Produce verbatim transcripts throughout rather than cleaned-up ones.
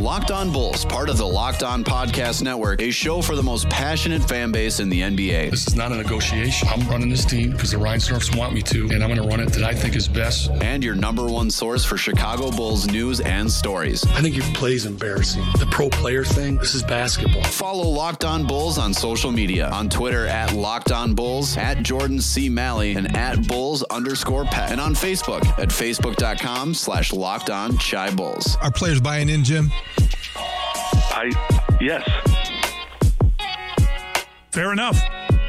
Locked On Bulls, part of the Locked On Podcast Network, a show for the most passionate fan base in the N B A. This is not a negotiation. I'm running this team because the Reinsdorfs want me to, and I'm going to run it that I think is best. And your number one source for Chicago Bulls news and stories. I think your play is embarrassing. The pro player thing, this is basketball. Follow Locked On Bulls on social media. On Twitter at Locked On Bulls, at Jordan C. Malley, and at Bulls underscore Pet. And on Facebook at facebook.com slash Locked On Chi Bulls. Are players buying in, Jim? I, yes. Fair enough.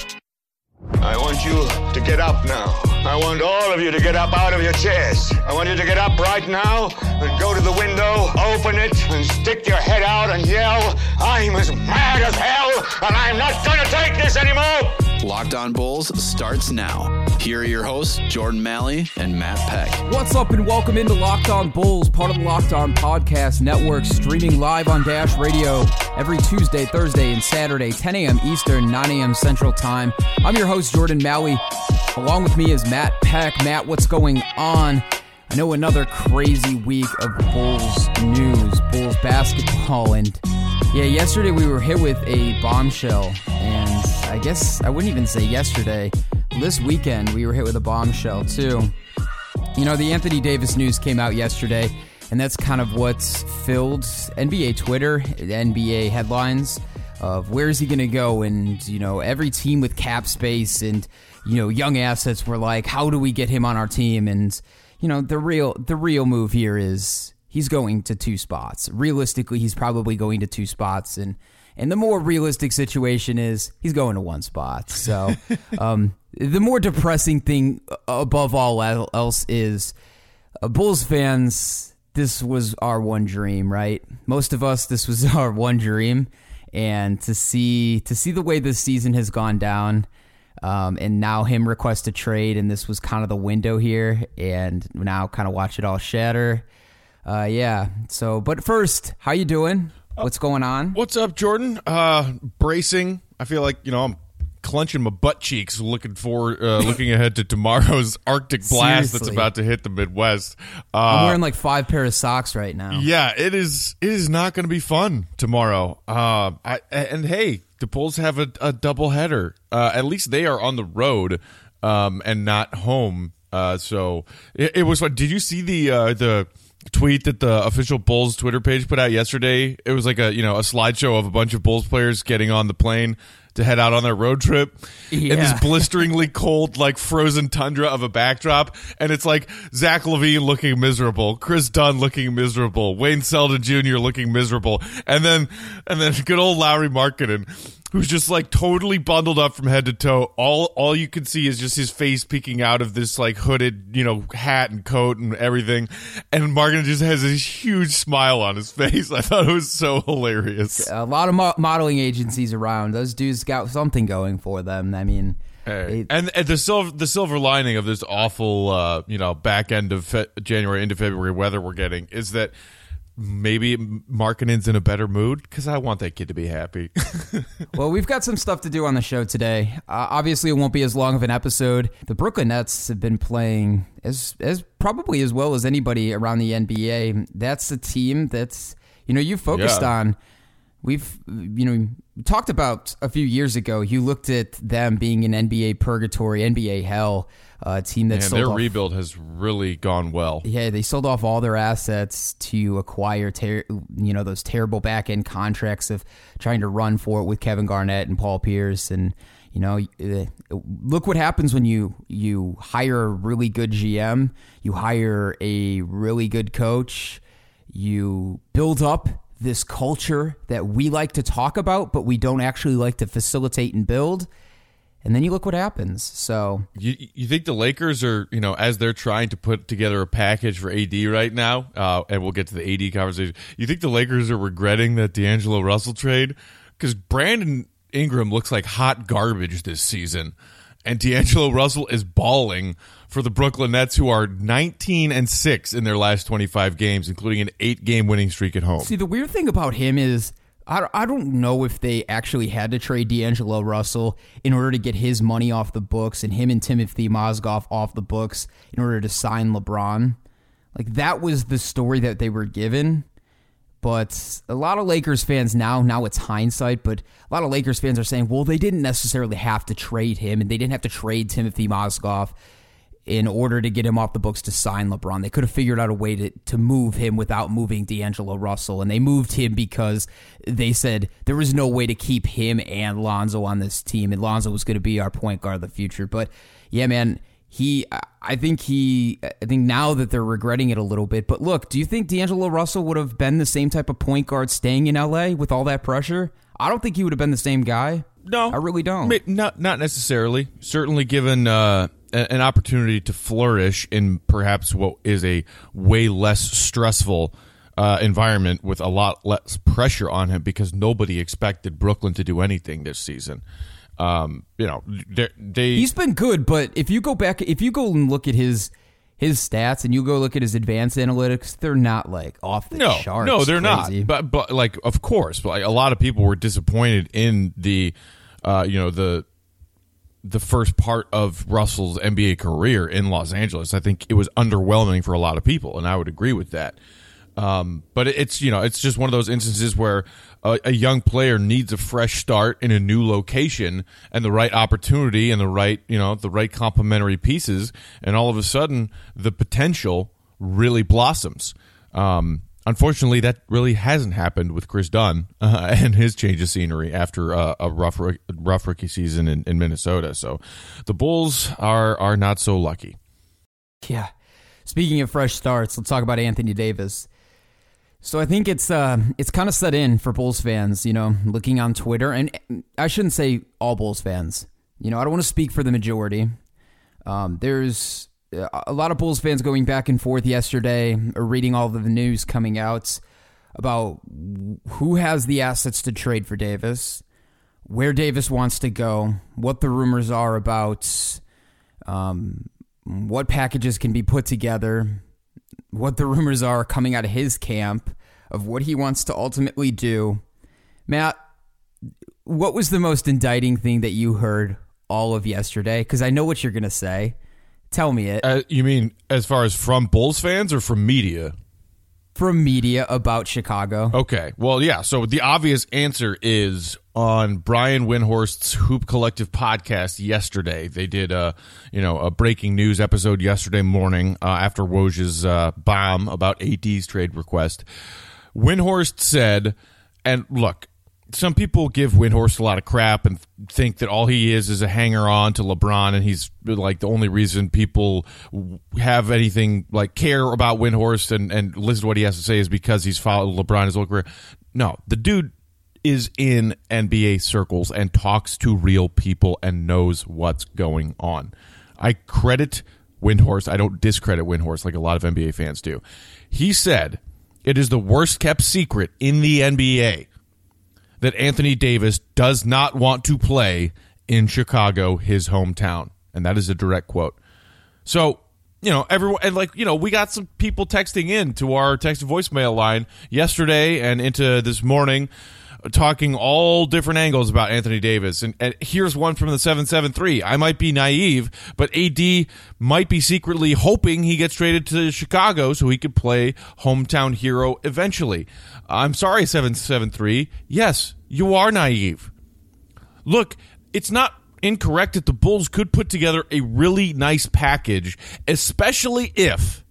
I want you to get up now. I want all of you to get up out of your chairs. I want you to get up right now and go to the window, open it, and stick your head out and yell, I'm as mad as hell, and I'm not going to take this anymore. Locked On Bulls starts now. Here are your hosts, Jordan Malley and Matt Peck. What's up and welcome into Locked On Bulls, part of the Locked On Podcast Network, streaming live on Dash Radio every Tuesday, Thursday, and Saturday, ten a.m. Eastern, nine a.m. Central Time. I'm your host, Jordan Malley. Along with me is Matt Peck. Matt, what's going on? I know another crazy week of Bulls news, Bulls basketball, and yeah, yesterday we were hit with a bombshell, and I guess I wouldn't even say yesterday. This weekend we were hit with a bombshell too. You know, the Anthony Davis news came out yesterday, and that's kind of what's filled N B A Twitter, N B A headlines of where is he going to go, and you know, every team with cap space and you know, young assets were like, how do we get him on our team? And you know, the real the real move here is he's going to two spots. Realistically, he's probably going to two spots, and and the more realistic situation is he's going to one spot. So um, the more depressing thing above all else is uh, Bulls fans, this was our one dream, right? Most of us, this was our one dream, and to see to see the way this season has gone down. Um, and now him request a trade, and this was kind of the window here, and now kind of watch it all shatter. Uh, yeah. So, but first, how you doing? What's going on? What's up, Jordan? Uh, bracing. I feel like, you know, I'm clenching my butt cheeks, looking for, uh, looking ahead to tomorrow's Arctic blast Seriously. that's about to hit the Midwest. Uh, I'm wearing like five pair of socks right now. Yeah, it is. It is not going to be fun tomorrow. Uh, I, and hey, the Bulls have a, a doubleheader. Uh, at least they are on the road um, and not home. Uh, so it, it was fun. Did you see the uh, the tweet that the official Bulls Twitter page put out yesterday? It was like a you know a slideshow of a bunch of Bulls players getting on the plane to head out on their road trip Yeah. in this blisteringly cold, like frozen tundra of a backdrop. And it's like Zach LaVine looking miserable, Chris Dunn looking miserable, Wayne Selden Junior looking miserable. And then, and then good old Lauri Markkanen, who's just like totally bundled up from head to toe. All, all you can see is just his face peeking out of this like hooded, you know, hat and coat and everything. And Markkanen just has this huge smile on his face. I thought it was so hilarious. A lot of mo- modeling agencies around. Those dudes got something going for them. I mean, Hey. it, And, and the silver the silver lining of this awful, uh, you know, back end of fe- January into February weather we're getting is that maybe Markkanen's in a better mood because I want that kid to be happy. well, we've got some stuff to do on the show today. Uh, obviously, it won't be as long of an episode. The Brooklyn Nets have been playing as as probably as well as anybody around the N B A. That's a team that's you know you focused Yeah. on. We've, you know, talked about a few years ago. You looked at them being in N B A purgatory, N B A hell, uh, a team that And sold their off, rebuild has really gone well. yeah, they sold off all their assets to acquire, ter- you know, those terrible back end contracts of trying to run for it with Kevin Garnett and Paul Pierce, and you know, uh, look what happens when you you hire a really good G M, you hire a really good coach, you build up this culture that we like to talk about, but we don't actually like to facilitate and build. And then you look what happens. So You you think the Lakers are, you know, as they're trying to put together a package for A D right now, uh, and we'll get to the A D conversation, you think the Lakers are regretting that D'Angelo Russell trade? Because Brandon Ingram looks like hot garbage this season, and D'Angelo Russell is balling for the Brooklyn Nets, who are nineteen and six in their last twenty-five games, including an eight-game winning streak at home. see, the weird thing about him is I, I don't know if they actually had to trade D'Angelo Russell in order to get his money off the books and him and Timothy Mozgov off the books in order to sign LeBron. Like, that was the story that they were given. But a lot of Lakers fans now, now it's hindsight, but a lot of Lakers fans are saying, well, they didn't necessarily have to trade him, and they didn't have to trade Timothy Mozgov in order to get him off the books to sign LeBron. They could have figured out a way to, to move him without moving D'Angelo Russell, and they moved him because they said there was no way to keep him and Lonzo on this team, and Lonzo was going to be our point guard of the future. But yeah, man, he, I think he, I think now that they're regretting it a little bit. But look, do you think D'Angelo Russell would have been the same type of point guard staying in L A with all that pressure? I don't think he would have been the same guy. No, I really don't. Not not necessarily. Certainly given uh, an opportunity to flourish in perhaps what is a way less stressful uh, environment with a lot less pressure on him, because nobody expected Brooklyn to do anything this season. Um, you know, they he's been good, but if you go back, if you go and look at his his stats and you go look at his advanced analytics, they're not like off the no, charts. No, they're crazy. not. But but like, of course, like, a lot of people were disappointed in the, uh, you know, the the first part of Russell's N B A career in Los Angeles. I think it was underwhelming for a lot of people, and I would agree with that. Um, but it's, you know, it's just one of those instances where a, a young player needs a fresh start in a new location and the right opportunity and the right, you know, the right complementary pieces. And all of a sudden the potential really blossoms. Um, unfortunately, that really hasn't happened with Chris Dunn uh, and his change of scenery after uh, a rough, rough rookie season in, in Minnesota. So the Bulls are, are not so lucky. Yeah. Speaking of fresh starts, let's talk about Anthony Davis. So I think it's uh, it's kind of set in for Bulls fans, you know, looking on Twitter. And I shouldn't say all Bulls fans. You know, I don't want to speak for the majority. Um, there's a lot of Bulls fans going back and forth yesterday, or reading all of the news coming out about who has the assets to trade for Davis, where Davis wants to go, what the rumors are about um, what packages can be put together, what the rumors are coming out of his camp of what he wants to ultimately do. Matt, what was the most indicting thing that you heard all of yesterday? Because I know what you're going to say. Tell me it. Uh, you mean as far as from Bulls fans or from media? From media about Chicago. Okay. Well, yeah. So the obvious answer is on Brian Windhorst's Hoop Collective podcast yesterday. They did a, you know, a breaking news episode yesterday morning uh, after Woj's uh, bomb about A D's trade request. Windhorst said, and look, some people give Windhorst a lot of crap and think that all he is is a hanger-on to LeBron, and he's like the only reason people have anything like care about Windhorst and, and listen to what he has to say is because he's followed LeBron his whole career. No, the dude is in N B A circles and talks to real people and knows what's going on. I credit Windhorst. I don't discredit Windhorst like a lot of N B A fans do. He said it is the worst-kept secret in the N B A that Anthony Davis does not want to play in Chicago, his hometown. And that is a direct quote. So, you know, everyone, and like, you know, we got some people texting in to our text voicemail line yesterday and into this morning, talking all different angles about Anthony Davis. And, and here's one from the seven seven three. I might be naive, but A D might be secretly hoping he gets traded to Chicago so he could play hometown hero eventually. I'm sorry, seven seven three. Yes, you are naive. Look, it's not incorrect that the Bulls could put together a really nice package, especially if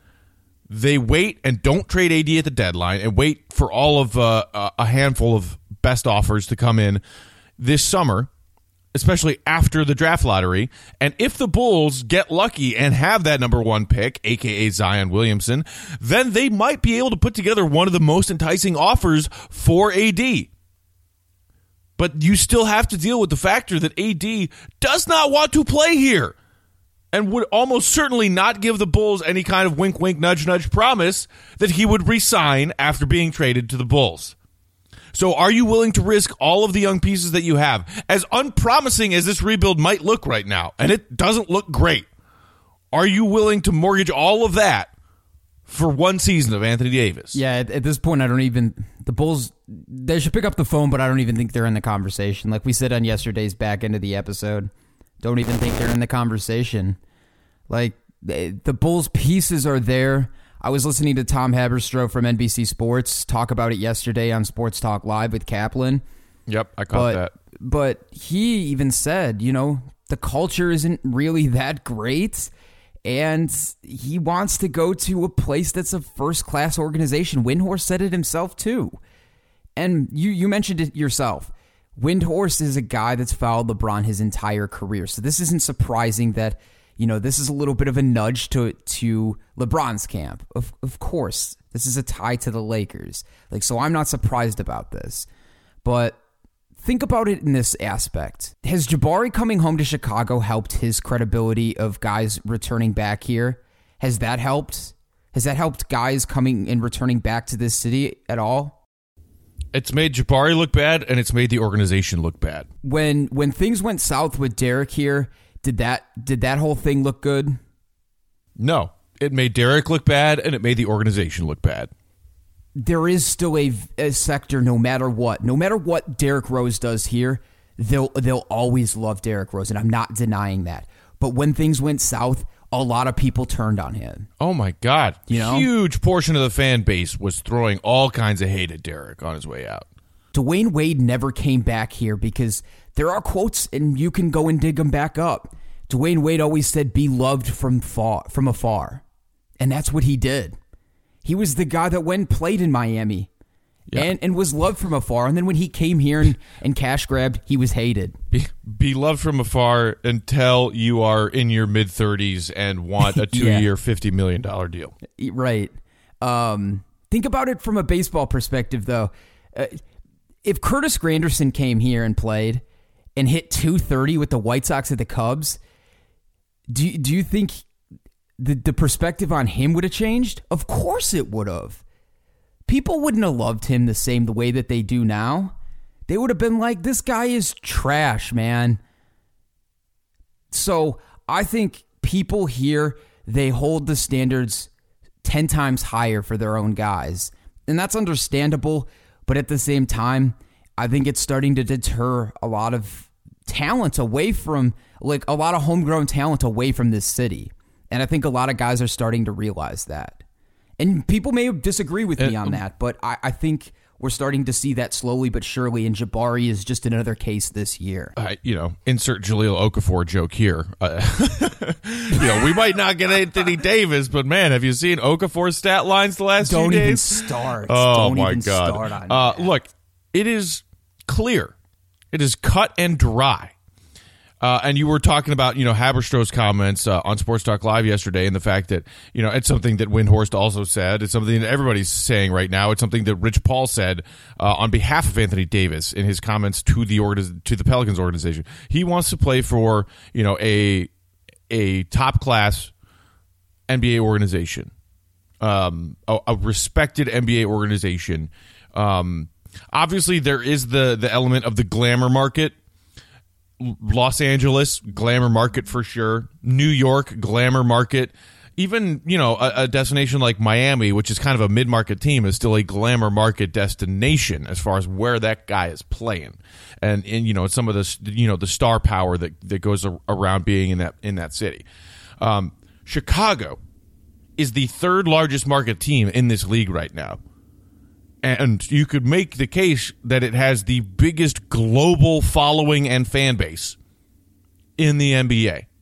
they wait and don't trade A D at the deadline and wait for all of uh, a handful of best offers to come in this summer, especially after the draft lottery. And if the Bulls get lucky and have that number one pick, a k a. Zion Williamson, then they might be able to put together one of the most enticing offers for A D. But you still have to deal with the factor that A D does not want to play here and would almost certainly not give the Bulls any kind of wink, wink, nudge, nudge promise that he would resign after being traded to the Bulls. So are you willing to risk all of the young pieces that you have? As unpromising as this rebuild might look right now, and it doesn't look great, are you willing to mortgage all of that for one season of Anthony Davis? Yeah, at, at this point, I don't even... The Bulls, they should pick up the phone, but I don't even think they're in the conversation. Like we said on yesterday's back end of the episode, don't even think they're in the conversation. Like, they, the Bulls' pieces are there. I was listening to Tom Haberstroh from N B C Sports talk about it yesterday on Sports Talk Live with Kaplan. Yep, I caught but, that. But he even said, you know, the culture isn't really that great, and he wants to go to a place that's a first-class organization. Windhorst said it himself, too. And you, you mentioned it yourself. Windhorst is a guy that's followed LeBron his entire career, so this isn't surprising that, you know, this is a little bit of a nudge to to LeBron's camp. Of of course, this is a tie to the Lakers. Like, so I'm not surprised about this. But think about it in this aspect. Has Jabari coming home to Chicago helped his credibility of guys returning back here? Has that helped? Has that helped guys coming and returning back to this city at all? It's made Jabari look bad, and it's made the organization look bad. When when things went south with Derek here, Did that did that whole thing look good? No. It made Derek look bad, and it made the organization look bad. There is still a, a sector, no matter what. No matter what Derrick Rose does here, they'll they'll always love Derrick Rose, and I'm not denying that. But when things went south, a lot of people turned on him. Oh, my God. You know? Huge portion of the fan base was throwing all kinds of hate at Derek on his way out. Dwayne Wade never came back here because there are quotes, and you can go and dig them back up. Dwayne Wade always said, be loved from far, from afar. And that's what he did. He was the guy that went and played in Miami yeah. and, and was loved from afar. And then when he came here and, and cash grabbed, he was hated. Be, be loved from afar until you are in your mid-thirties and want a two-year, yeah. fifty million dollars deal. Right. Um, think about it from a baseball perspective, though. Uh, if Curtis Granderson came here and played and hit two thirty with the White Sox at the Cubs, do, do you think the, the perspective on him would have changed? Of course it would have. People wouldn't have loved him the same the way that they do now. They would have been like, this guy is trash, man. So I think people here, they hold the standards ten times higher for their own guys. And that's understandable. But at the same time, I think it's starting to deter a lot of talent away from, like a lot of homegrown talent away from this city. And I think a lot of guys are starting to realize that. And people may disagree with me on that, but I, I think we're starting to see that slowly but surely, and Jabari is just another case this year. Uh, you know, insert Jahlil Okafor joke here. Uh, you know, we might not get Anthony Davis, but man, have you seen Okafor's stat lines the last Don't few even days? start. Oh Don't my even God! Start on uh, that. Look, it is clear, it is cut and dry. Uh, and you were talking about, you know, Haberstroh's comments uh, on Sports Talk Live yesterday, and the fact that, you know, it's something that Windhorst also said. It's something that everybody's saying right now. It's something that Rich Paul said uh, on behalf of Anthony Davis in his comments to the organiz- to the Pelicans organization. He wants to play for, you know, a a top class N B A organization, um, a, a respected N B A organization. Um, obviously, there is the the element of the glamour market. Los Angeles, glamour market for sure. New York, glamour market. Even, you know, a, a destination like Miami, which is kind of a mid-market team, is still a glamour market destination as far as where that guy is playing. And, and you know, some of the, you know, the star power that, that goes around being in that in that city. Um, Chicago is the third largest market team in this league right now. And you could make the case that it has the biggest global following and fan base in the N B A.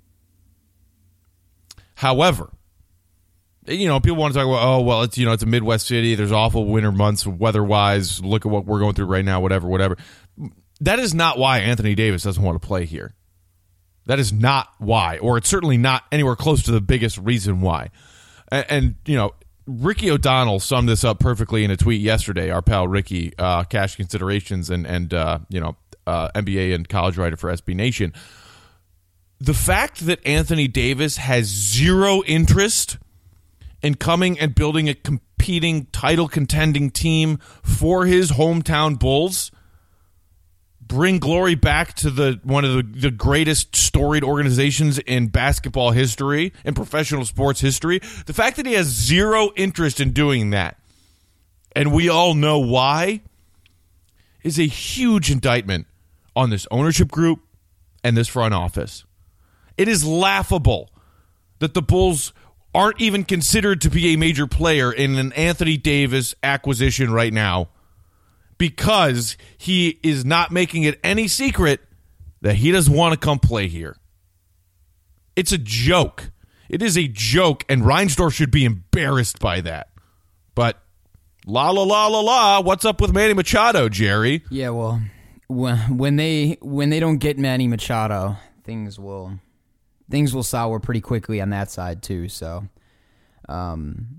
However, you know, people want to talk about, oh, well, it's, you know, it's a Midwest city. There's awful winter months weather-wise. Look at what we're going through right now, whatever, whatever. That is not why Anthony Davis doesn't want to play here. That is not why, or it's certainly not anywhere close to the biggest reason why. And, and you know, Ricky O'Donnell summed this up perfectly in a tweet yesterday. Our pal Ricky, uh, Cash Considerations and and uh, you know uh, N B A and college writer for S B Nation. The fact that Anthony Davis has zero interest in coming and building a competing title contending team for his hometown Bulls, bring glory back to the one of the, the greatest storied organizations in basketball history and professional sports history. The fact that he has zero interest in doing that, and we all know why, is a huge indictment on this ownership group and this front office. It is laughable that the Bulls aren't even considered to be a major player in an Anthony Davis acquisition right now because he is not making it any secret that he doesn't want to come play here. It's a joke. It is a joke, and Reinsdorf should be embarrassed by that. But la la la la la, what's up with Manny Machado, Jerry? Yeah, well, when they when they don't get Manny Machado, things will things will sour pretty quickly on that side too. So, um,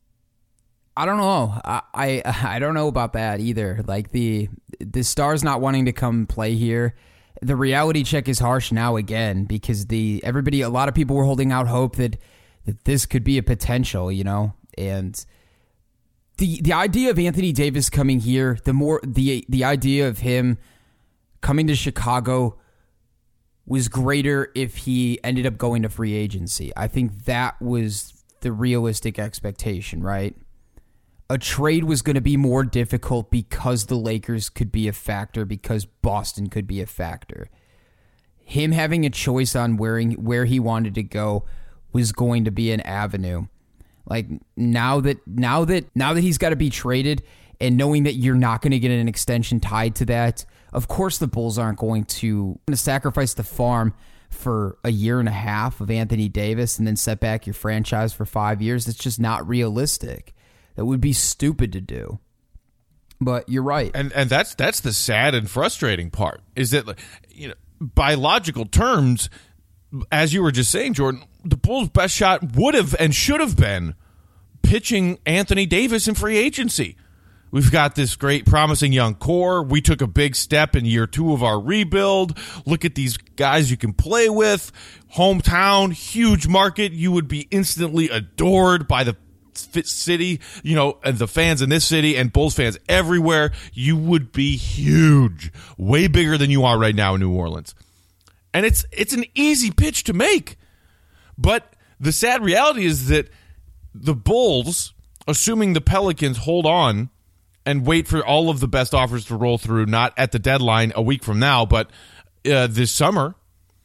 I don't know. I, I I don't know about that either. Like the the Stars not wanting to come play here. The reality check is harsh now again because the everybody, a lot of people were holding out hope that that this could be a potential, you know, and the the idea of Anthony Davis coming here, the more the the idea of him coming to Chicago was greater if he ended up going to free agency. I think that was the realistic expectation, right? A trade was going to be more difficult because the Lakers could be a factor, because Boston could be a factor. Him having a choice on where he, where he wanted to go was going to be an avenue. Like now that now that now that he's got to be traded, and knowing that you're not going to get an extension tied to that, of course the Bulls aren't going to, to sacrifice the farm for a year and a half of Anthony Davis and then set back your franchise for five years. It's just not realistic. That would be stupid to do. But you're right. And and that's that's the sad and frustrating part, is that, you know, by logical terms, as you were just saying, Jordan, the Bulls' best shot would have and should have been pitching Anthony Davis in free agency. We've got this great, promising young core. We took a big step in year two of our rebuild. Look at these guys you can play with. Hometown, huge market. You would be instantly adored by the city, you know, and the fans in this city and Bulls fans everywhere. You would be huge, way bigger than you are right now in New Orleans. And it's it's an easy pitch to make. But the sad reality is that the Bulls, assuming the Pelicans hold on and wait for all of the best offers to roll through, not at the deadline a week from now, but uh, this summer,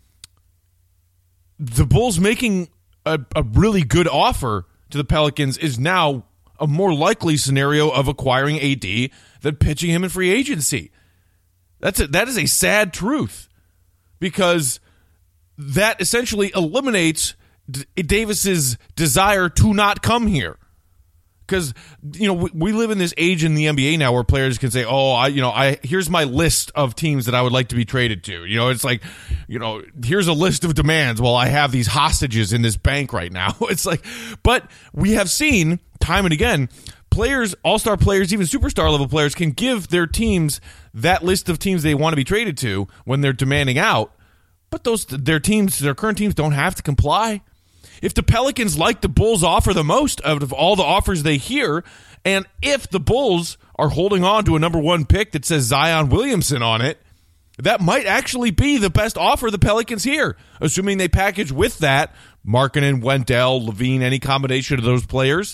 the Bulls making a, a really good offer to the Pelicans is now a more likely scenario of acquiring A D than pitching him in free agency. That's a, that is a sad truth, because that essentially eliminates D- Davis's desire to not come here. Because, you know, we, we live in this age in the N B A now where players can say, oh, I, you know, I here's my list of teams that I would like to be traded to. You know, it's like, you know, here's a list of demands. Well, I have these hostages in this bank right now. It's like, but we have seen time and again, players, all-star players, even superstar level players can give their teams that list of teams they want to be traded to when they're demanding out. But those, their teams, their current teams don't have to comply. If the Pelicans like the Bulls' offer the most out of all the offers they hear, and if the Bulls are holding on to a number one pick that says Zion Williamson on it, that might actually be the best offer the Pelicans hear, assuming they package with that Markkanen, Wendell, Levine, any combination of those players.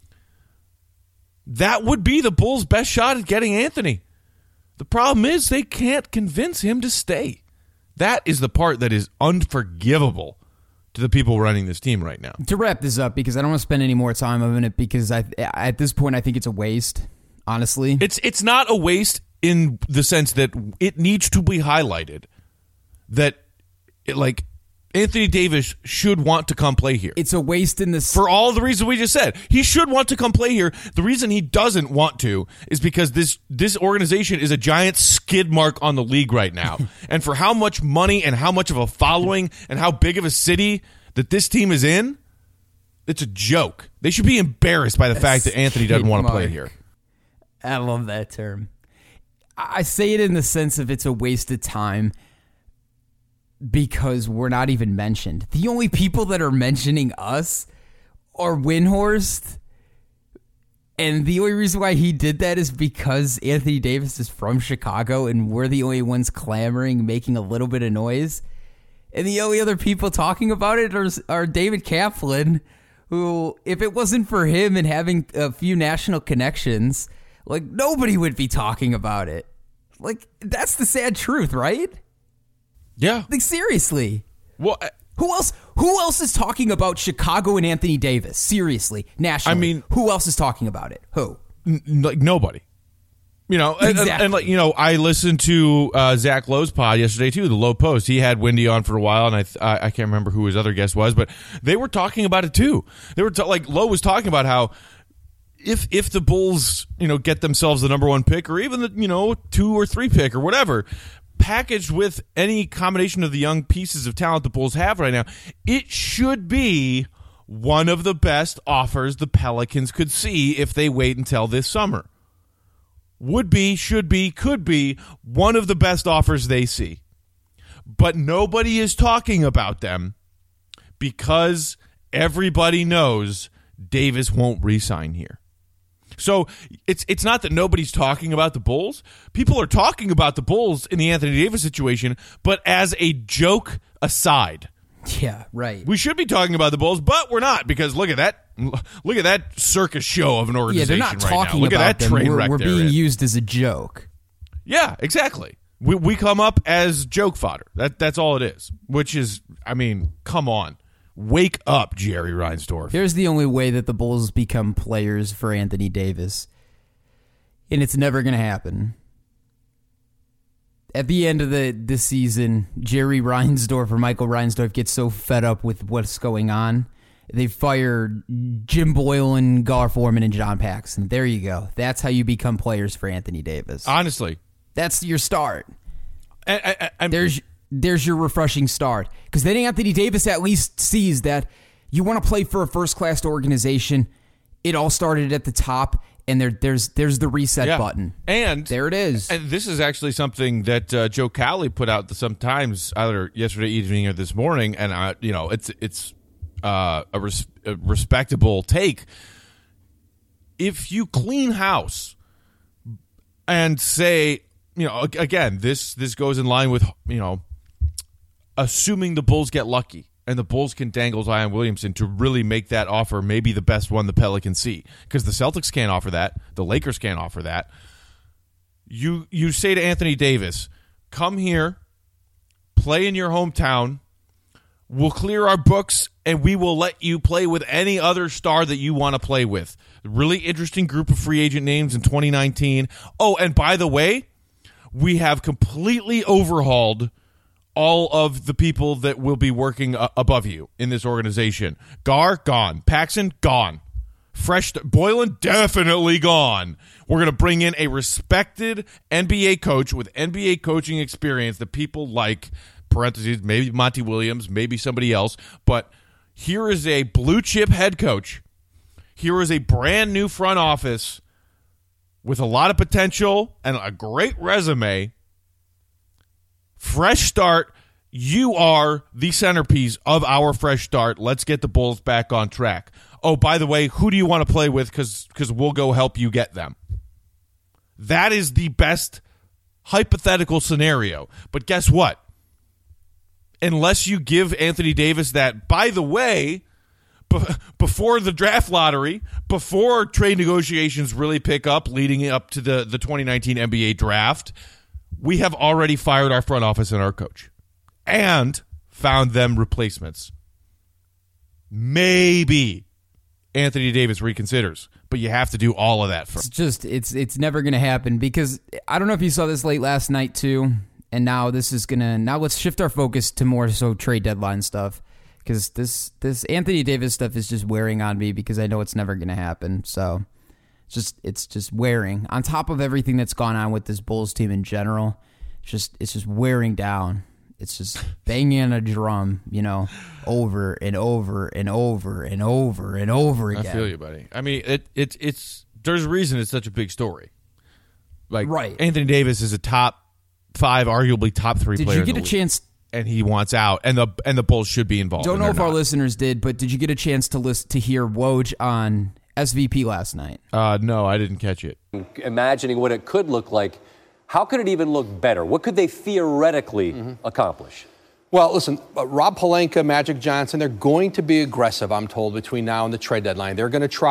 That would be the Bulls' best shot at getting Anthony. The problem is they can't convince him to stay. That is the part that is unforgivable to the people running this team right now. To wrap this up, because I don't want to spend any more time on it, because I, at this point I think it's a waste, honestly. It's it's not a waste in the sense that it needs to be highlighted that, it, like, Anthony Davis should want to come play here. It's a waste in this... For all the reasons we just said. He should want to come play here. The reason he doesn't want to is because this this organization is a giant skid mark on the league right now. And for how much money and how much of a following and how big of a city that this team is in, it's a joke. They should be embarrassed by the That's fact that Anthony doesn't want to play here. I love that term. I say it in the sense of it's a waste of time, because we're not even mentioned. The only people that are mentioning us are Windhorst, and the only reason why he did that is because Anthony Davis is from Chicago, and we're the only ones clamoring, making a little bit of noise. And the only other people talking about it are, are David Kaplan, who, if it wasn't for him and having a few national connections, like, nobody would be talking about it. Like, that's the sad truth, right? Yeah. Like, seriously. Well, I, who else Who else is talking about Chicago and Anthony Davis? Seriously, nationally. I mean, who else is talking about it? Who? N- like nobody. You know, exactly. and, and like you know, I listened to uh, Zach Lowe's pod yesterday too, the Lowe Post. He had Wendy on for a while, and I th- I, I can't remember who his other guest was, but they were talking about it too. They were t- like Lowe was talking about how if if the Bulls, you know, get themselves the number one pick or even the you know two or three pick or whatever, packaged with any combination of the young pieces of talent the Bulls have right now, it should be one of the best offers the Pelicans could see if they wait until this summer. Would be, should be, could be one of the best offers they see. But nobody is talking about them because everybody knows Davis won't re-sign here. So it's it's not that nobody's talking about the Bulls. People are talking about the Bulls in the Anthony Davis situation, but as a joke aside. Yeah, right. We should be talking about the Bulls, but we're not because look at that. Look at that circus show of an organization. Yeah, they're not right talking now. Look about at that them. train We're, wreck we're they're being in. used as a joke. Yeah, exactly. We we come up as joke fodder. That that's all it is. Which is, I mean, come on, wake up, Jerry Reinsdorf. Here's the only way that the Bulls become players for Anthony Davis, and it's never going to happen. At the end of the this season, Jerry Reinsdorf or Michael Reinsdorf gets so fed up with what's going on, they fire Jim Boylan, Gar Forman, and John Paxson. There you go. That's how you become players for Anthony Davis. Honestly, that's your start. I, I, I, there's there's your refreshing start, because then Anthony Davis at least sees that you want to play for a first class organization. It all started at the top. And there, there's there's the reset yeah. button. And there it is. And this is actually something that uh, Joe Cowley put out sometimes either yesterday evening or this morning. And, uh, you know, it's it's uh, a, res- a respectable take. If you clean house and say, you know, again, this this goes in line with, you know, assuming the Bulls get lucky. And the Bulls can dangle Zion Williamson to really make that offer maybe the best one the Pelicans see. Because the Celtics can't offer that. The Lakers can't offer that. You you say to Anthony Davis, come here, play in your hometown, we'll clear our books, and we will let you play with any other star that you want to play with. Really interesting group of free agent names in twenty nineteen. Oh, and by the way, we have completely overhauled all of the people that will be working uh, above you in this organization. Gar, gone. Paxson, gone. Fresh, Boylan, definitely gone. We're going to bring in a respected N B A coach with N B A coaching experience that people like, parentheses, maybe Monty Williams, maybe somebody else, but here is a blue chip head coach. Here is a brand new front office with a lot of potential and a great resume. Fresh start. You are the centerpiece of our fresh start. Let's get the Bulls back on track. Oh, by the way, who do you want to play with? Because because we'll go help you get them. That is the best hypothetical scenario. But guess what? Unless you give Anthony Davis that, by the way, b- before the draft lottery, before trade negotiations really pick up leading up to the, the twenty nineteen N B A draft, we have already fired our front office and our coach and found them replacements. Maybe Anthony Davis reconsiders, but you have to do all of that first. It's just, it's it's never going to happen, because I don't know if you saw this late last night too, and now this is going to, now let's shift our focus to more so trade deadline stuff, because this, this Anthony Davis stuff is just wearing on me because I know it's never going to happen, so... Just it's just wearing on top of everything that's gone on with this Bulls team in general. It's just it's just wearing down. It's just banging on a drum, you know, over and over and over and over and over again. I feel you, buddy. I mean, it it it's there's a reason it's such a big story. Like right. Anthony Davis is a top five, arguably top three did player. Did you get in a the chance? And he wants out, and the and the Bulls should be involved. Don't know if not. our listeners did, but did you get a chance to listen to hear Woj on S V P last night? Uh, no, I didn't catch it. Imagining what it could look like, how could it even look better? What could they theoretically mm-hmm. accomplish? Well, listen, uh, Rob Pelinka, Magic Johnson, they're going to be aggressive, I'm told, between now and the trade deadline. They're going to try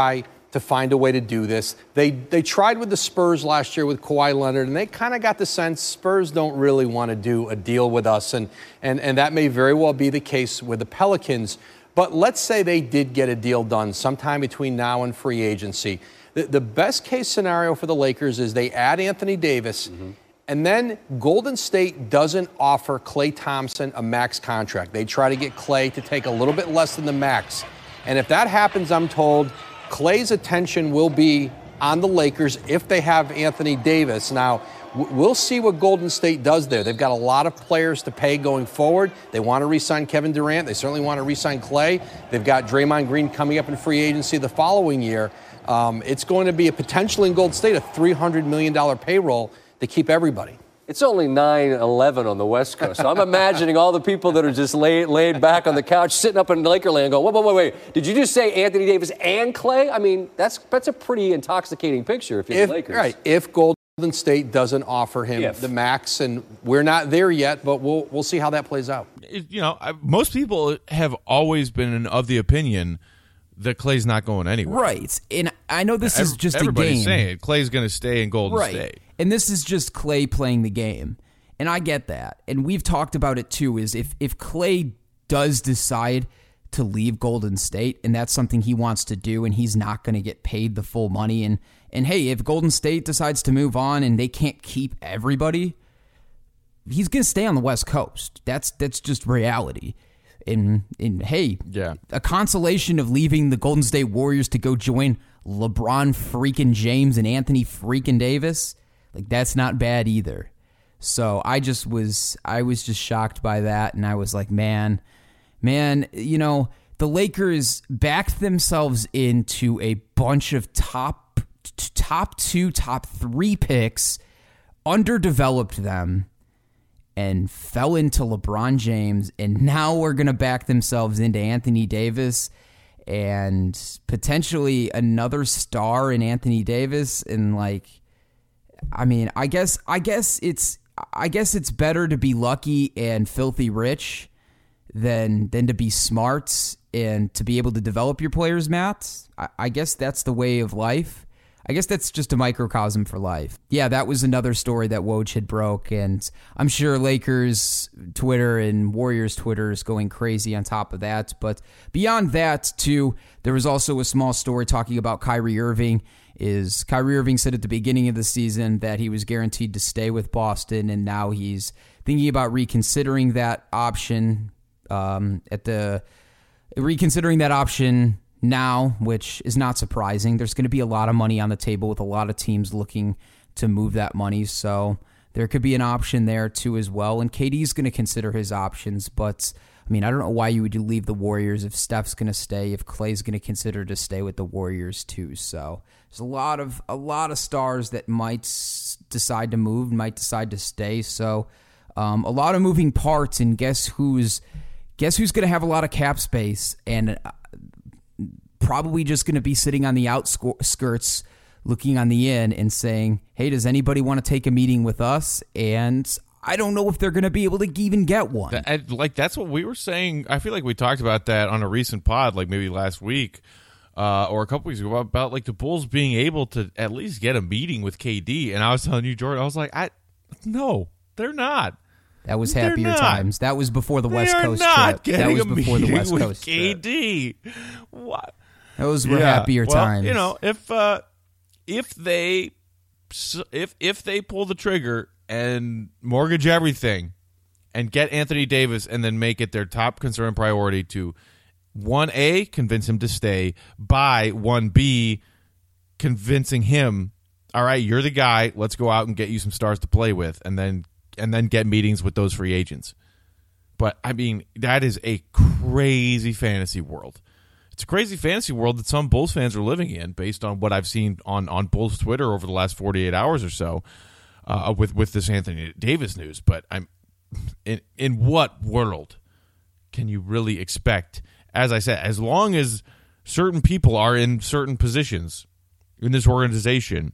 to find a way to do this. They they tried with the Spurs last year with Kawhi Leonard, and they kind of got the sense Spurs don't really want to do a deal with us, and, and, and that may very well be the case with the Pelicans. But let's say they did get a deal done sometime between now and free agency. The, the best case scenario for the Lakers is they add Anthony Davis, mm-hmm. and then Golden State doesn't offer Klay Thompson a max contract. They try to get Klay to take a little bit less than the max. And if that happens, I'm told, Klay's attention will be on the Lakers if they have Anthony Davis. Now, we'll see what Golden State does there. They've got a lot of players to pay going forward. They want to re-sign Kevin Durant. They certainly want to re-sign Klay. They've got Draymond Green coming up in free agency the following year. Um, it's going to be a potentially in Golden State a three hundred million dollars payroll to keep everybody. It's only nine eleven on the West Coast, so I'm imagining all the people that are just laid, laid back on the couch, sitting up in Lakerland going, wait, wait, wait, wait, did you just say Anthony Davis and Klay? I mean, that's that's a pretty intoxicating picture if you're if, the Lakers. Right, if Golden State doesn't offer him if. the max, and we're not there yet, but we'll we'll see how that plays out. It, you know, most people have always been of the opinion that Klay's not going anywhere. Right, and I know this is just a game. Everybody's saying Klay's going to stay in Golden right. State. And this is just Klay playing the game. And I get that. And we've talked about it too, is if, if Klay does decide to leave Golden State, and that's something he wants to do, and he's not going to get paid the full money, and, and hey, if Golden State decides to move on and they can't keep everybody, he's going to stay on the West Coast. That's that's just reality. And, and hey, yeah. a consolation of leaving the Golden State Warriors to go join LeBron freaking James and Anthony freaking Davis, like that's not bad either. So I just was, I was just shocked by that, and I was like, man, man, you know, the Lakers backed themselves into a bunch of top, t- top two, top three picks, underdeveloped them, and fell into LeBron James, and now we're going to back themselves into Anthony Davis and potentially another star in Anthony Davis, and like, I mean, I guess, I guess it's, I guess it's better to be lucky and filthy rich than than to be smart and to be able to develop your players, Matt. I, I guess that's the way of life. I guess that's just a microcosm for life. Yeah, that was another story that Woj had broke, and I'm sure Lakers Twitter and Warriors Twitter is going crazy on top of that. But beyond that, too, there was also a small story talking about Kyrie Irving. Is Kyrie Irving said at the beginning of the season that he was guaranteed to stay with Boston, and now he's thinking about reconsidering that option um, at the reconsidering that option now, which is not surprising. There's going to be a lot of money on the table with a lot of teams looking to move that money, so there could be an option there too as well. And K D's going to consider his options, but I mean, I don't know why you would leave the Warriors if Steph's going to stay, if Klay's going to consider to stay with the Warriors too. So there's a lot of a lot of stars that might s- decide to move, might decide to stay. So um, a lot of moving parts, and guess who's guess who's going to have a lot of cap space and uh, probably just going to be sitting on the outskirts, looking on the in and saying, "Hey, does anybody want to take a meeting with us?" And I don't know if they're going to be able to even get one. That, like, that's what we were saying. I feel like we talked about that on a recent pod, like maybe last week uh, or a couple weeks ago, about, about like the Bulls being able to at least get a meeting with K D. And I was telling you, Jordan, I was like, I no, they're not. That was They're happier not. times. That was before the they West are Coast not trip. That was a before the West with Coast K trip. D. What? Those were Yeah. happier well, times. You know, if uh, if they if if they pull the trigger and mortgage everything and get Anthony Davis and then make it their top concern priority to one A, convince him to stay, by one B, convincing him, all right, you're the guy, let's go out and get you some stars to play with, and then and then get meetings with those free agents. But I mean, that is a crazy fantasy world. It's a crazy fantasy world that some Bulls fans are living in, based on what I've seen on, on Bulls Twitter over the last forty-eight hours or so, uh, with with this Anthony Davis news. But I'm in in what world can you really expect? As I said, as long as certain people are in certain positions in this organization,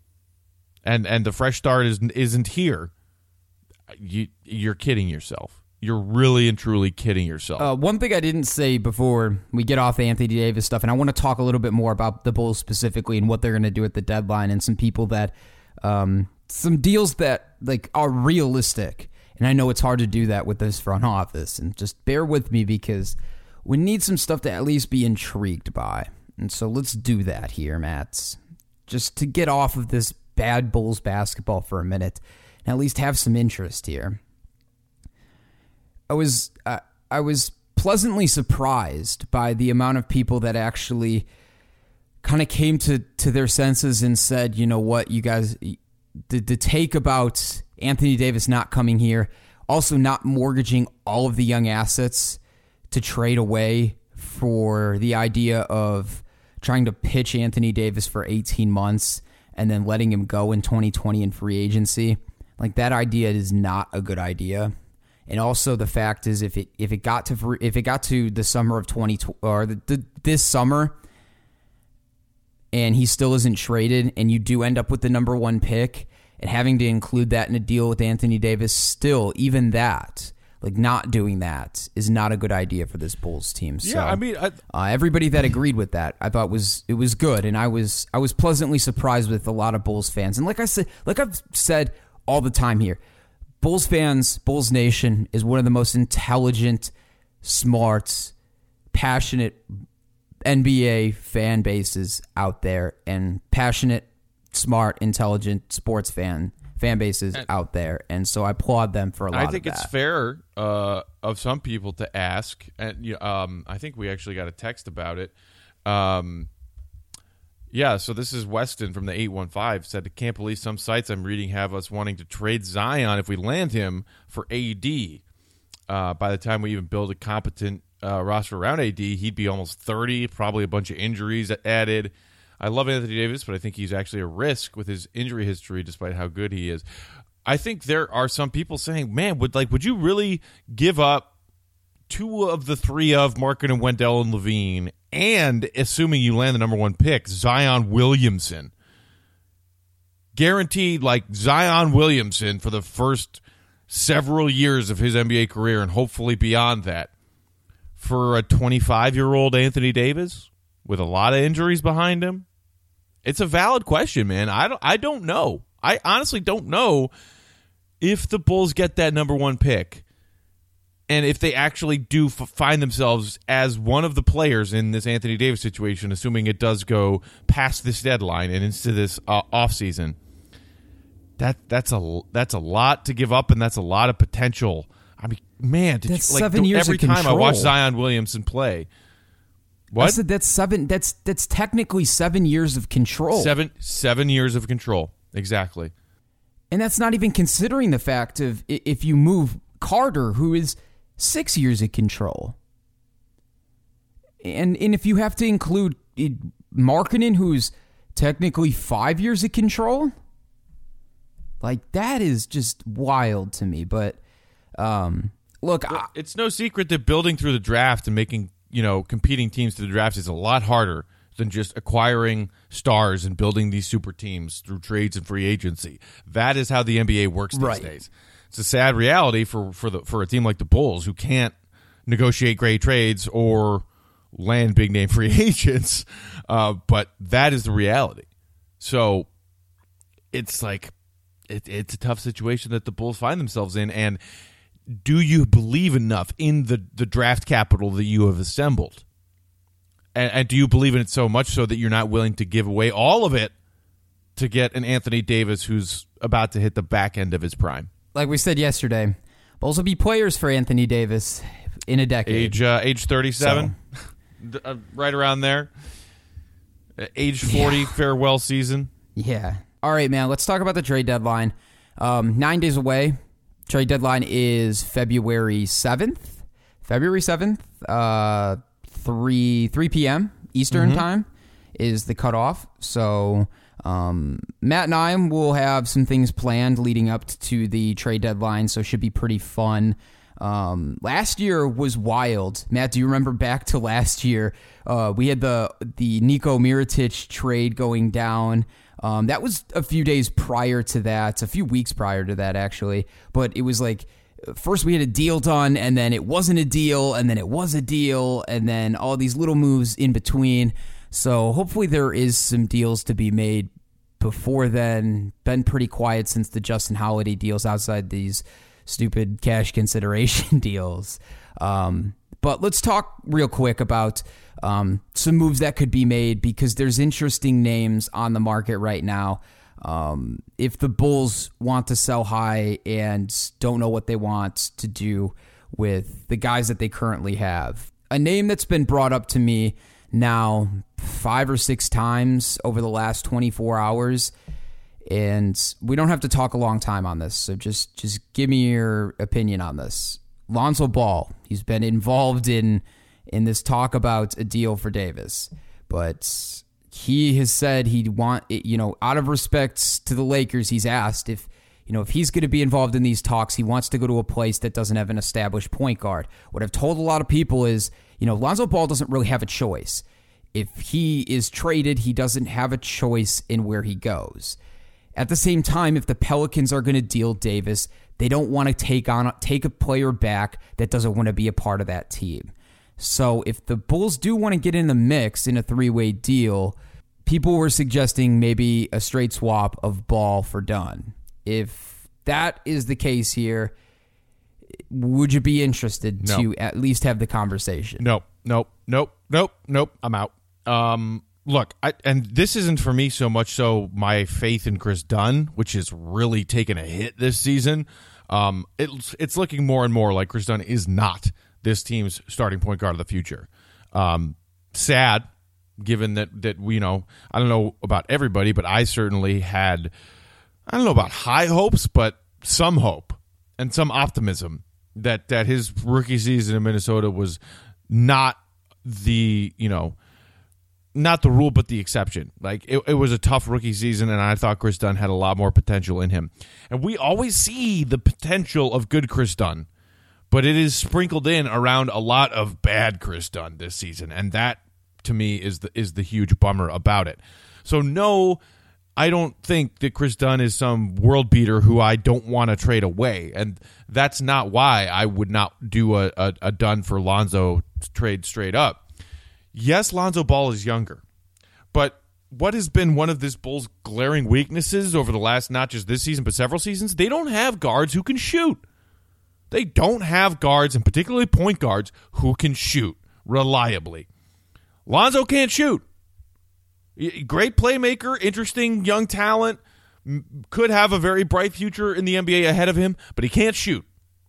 and and the fresh start is isn't here, you you're kidding yourself. you're really and truly kidding yourself. Uh, one thing I didn't say before we get off the Anthony Davis stuff, and I want to talk a little bit more about the Bulls specifically and what they're going to do at the deadline, and some people that, um, some deals that like are realistic. And I know it's hard to do that with this front office, and just bear with me because we need some stuff to at least be intrigued by. And so let's do that here, Matt. Just to get off of this bad Bulls basketball for a minute and at least have some interest here. I was uh, I was pleasantly surprised by the amount of people that actually kind of came to, to their senses and said, you know what, you guys, the, the take about Anthony Davis not coming here, also not mortgaging all of the young assets to trade away for the idea of trying to pitch Anthony Davis for eighteen months and then letting him go in twenty twenty in free agency. Like, that idea is not a good idea. And also the fact is, if it if it got to if it got to the summer of twenty or the, the, this summer, and he still isn't traded, and you do end up with the number one pick, and having to include that in a deal with Anthony Davis, still even that, like not doing that, is not a good idea for this Bulls team. So, yeah, I mean, I, uh, everybody that agreed with that, I thought was it was good, and I was I was pleasantly surprised with a lot of Bulls fans. And like I said, like I've said all the time here, Bulls fans, Bulls Nation is one of the most intelligent, smart, passionate N B A fan bases out there, and passionate, smart, intelligent sports fan fan bases and, out there. And so I applaud them for a lot of that. I think it's fair uh, of some people to ask, and um, I think we actually got a text about it. Um, yeah, so this is Weston from the eight one five, said, can't believe some sites I'm reading have us wanting to trade Zion if we land him for A D. Uh, by the time we even build a competent uh, roster around A D, he'd be almost thirty, probably a bunch of injuries added. I love Anthony Davis, but I think he's actually a risk with his injury history, despite how good he is. I think there are some people saying, man, would like would you really give up two of the three of Markkanen and Wendell and Levine, and assuming you land the number one pick, Zion Williamson? Guaranteed, like Zion Williamson for the first several years of his N B A career, and hopefully beyond that, for a twenty-five-year-old Anthony Davis with a lot of injuries behind him? It's a valid question, man. I don't, I don't know. I honestly don't know if the Bulls get that number one pick and if they actually do f- find themselves as one of the players in this Anthony Davis situation, assuming it does go past this deadline and into this uh, offseason. That that's a that's a lot to give up, and that's a lot of potential. I mean, man, did that's you, like, seven years every of time control. I watch Zion Williamson play. What? I said that's seven. That's that's technically seven years of control. Seven seven years of control, exactly. And that's not even considering the fact of if you move Carter, who is six years of control, and and if you have to include Markkanen, who's technically five years of control, like that is just wild to me. But um, look, well, I, it's no secret that building through the draft and making, you know, competing teams to the draft is a lot harder than just acquiring stars and building these super teams through trades and free agency. That is how the N B A works these right. days. It's a sad reality for for the for a team like the Bulls, who can't negotiate great trades or land big name free agents. Uh, but that is the reality. So it's like it, it's a tough situation that the Bulls find themselves in. And do you believe enough in the, the draft capital that you have assembled? And, and do you believe in it so much so that you're not willing to give away all of it to get an Anthony Davis who's about to hit the back end of his prime? Like we said yesterday, Bulls will be players for Anthony Davis in a decade. Age uh, age thirty-seven, so. uh, right around there. Uh, age forty, yeah. Farewell season. Yeah. All right, man, let's talk about the trade deadline. Um, nine days away. Trade deadline is February seventh. February seventh, uh, three p.m. Eastern mm-hmm. time is the cutoff. So um, Matt and I will have some things planned leading up to the trade deadline, so it should be pretty fun. Um, last year was wild. Matt, do you remember back to last year? Uh, we had the the Nico Mirotic trade going down. Um, that was a few days prior to that, a few weeks prior to that, actually. But it was like first we had a deal done, and then it wasn't a deal, and then it was a deal, and then all these little moves in between. So hopefully there is some deals to be made before then. Been pretty quiet since the Justin Holiday deals outside these stupid cash consideration deals. Um, but let's talk real quick about um, some moves that could be made, because there's interesting names on the market right now. Um, if the Bulls want to sell high and don't know what they want to do with the guys that they currently have. A name that's been brought up to me now five or six times over the last twenty-four hours, and we don't have to talk a long time on this, so just, just give me your opinion on this. Lonzo Ball, he's been involved in in this talk about a deal for Davis, but he has said he'd want, you know, out of respect to the Lakers, he's asked if, you know, if he's going to be involved in these talks, he wants to go to a place that doesn't have an established point guard. What I've told a lot of people is, you know, Lonzo Ball doesn't really have a choice. If he is traded, he doesn't have a choice in where he goes. At the same time, if the Pelicans are going to deal Davis, they don't want to take on take a player back that doesn't want to be a part of that team. So if the Bulls do want to get in the mix in a three-way deal, people were suggesting maybe a straight swap of Ball for Dunn. If that is the case here, would you be interested No. to at least have the conversation? Nope, nope, nope, nope, nope. I'm out. Um, look, I, and this isn't for me so much so my faith in Chris Dunn, which has really taken a hit this season. Um, it's it's looking more and more like Chris Dunn is not this team's starting point guard of the future. Um, sad, given that that we, you know, I don't know about everybody, but I certainly had, I don't know about high hopes, but some hope and some optimism that that his rookie season in Minnesota was not the, you know, not the rule, but the exception. Like, it, it was a tough rookie season, and I thought Chris Dunn had a lot more potential in him. And we always see the potential of good Chris Dunn, but it is sprinkled in around a lot of bad Chris Dunn this season, and that, to me, is the is the huge bummer about it. So, no, I don't think that Chris Dunn is some world beater who I don't want to trade away, and that's not why I would not do a, a, a Dunn for Lonzo trade straight up. Yes, Lonzo Ball is younger, but what has been one of this Bulls' glaring weaknesses over the last, not just this season, but several seasons, they don't have guards who can shoot. They don't have guards, and particularly point guards, who can shoot reliably. Lonzo can't shoot. Great playmaker, interesting young talent, could have a very bright future in the N B A ahead of him, but he can't shoot.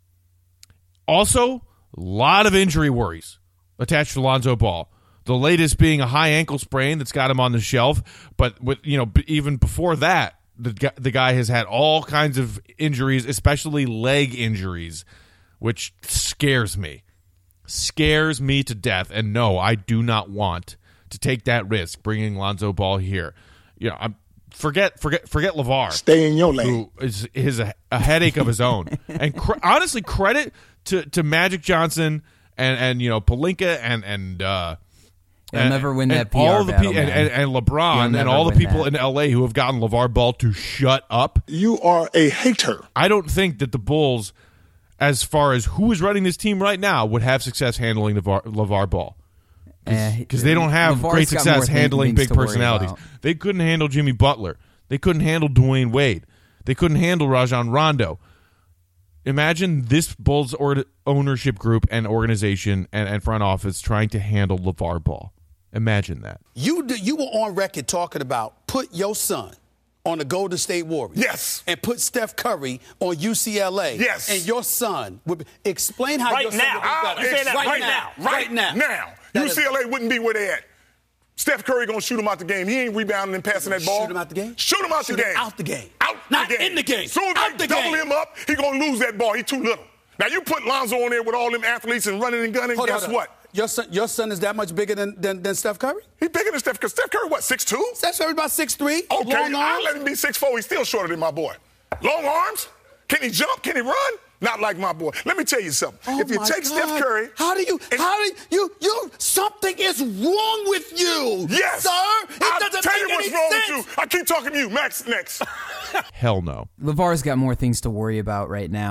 Also, a lot of injury worries attached to Lonzo Ball. The latest being a high ankle sprain that's got him on the shelf, but with, you know, even before that, the the guy has had all kinds of injuries, especially leg injuries, which scares me. Scares me to death. And no, I do not want to take that risk bringing Lonzo Ball here. You know, I'm, forget forget forget LeVar. Stay in your lane. Who is is a, a headache of his own. And cr- honestly, credit to, to Magic Johnson and and you know Pelinka and and uh, He'll and, never win that P R all the battle, pe- and, and, and LeBron and all the people that. in L A who have gotten LeVar Ball to shut up. You are a hater. I don't think that the Bulls, as far as who is running this team right now, would have success handling LeVar, LeVar Ball. Because uh, they don't have LeVar's great success handling big personalities. They couldn't handle Jimmy Butler. They couldn't handle Dwayne Wade. They couldn't handle Rajon Rondo. Imagine this Bulls or- ownership group and organization and, and front office trying to handle LeVar Ball. Imagine that. You do, you were on record talking about put your son on the Golden State Warriors. Yes. And put Steph Curry on U C L A. Yes. And your son would be, explain how right your son now. would be better. You're saying that right, right now. now. Right now. Now. That U C L A is, wouldn't be where they at. Steph Curry gonna shoot him out the game. He ain't rebounding and passing that ball. Shoot him out the game? Shoot him out shoot the game. Him out the game. Out Not the game. in the game. Soon as out they the double game. him up, he gonna lose that ball. He too little. Now you put Lonzo on there with all them athletes and running and gunning. Hold guess on, what? Your son, your son is that much bigger than, than, than Steph Curry? He's bigger than Steph. Because Steph Curry, what, six two? Steph Curry's about six three. Okay, long I'll arms. let him be six four. He's still shorter than my boy. Long arms? Can he jump? Can he run? Not like my boy. Let me tell you something. Oh if you take God. Steph Curry, how do you? and, how do you? You something is wrong with you. Yes, sir. It I'll doesn't tell make you what's any wrong sense. with you. I keep talking to you. Max, next. Hell no. LeVar's got more things to worry about right now,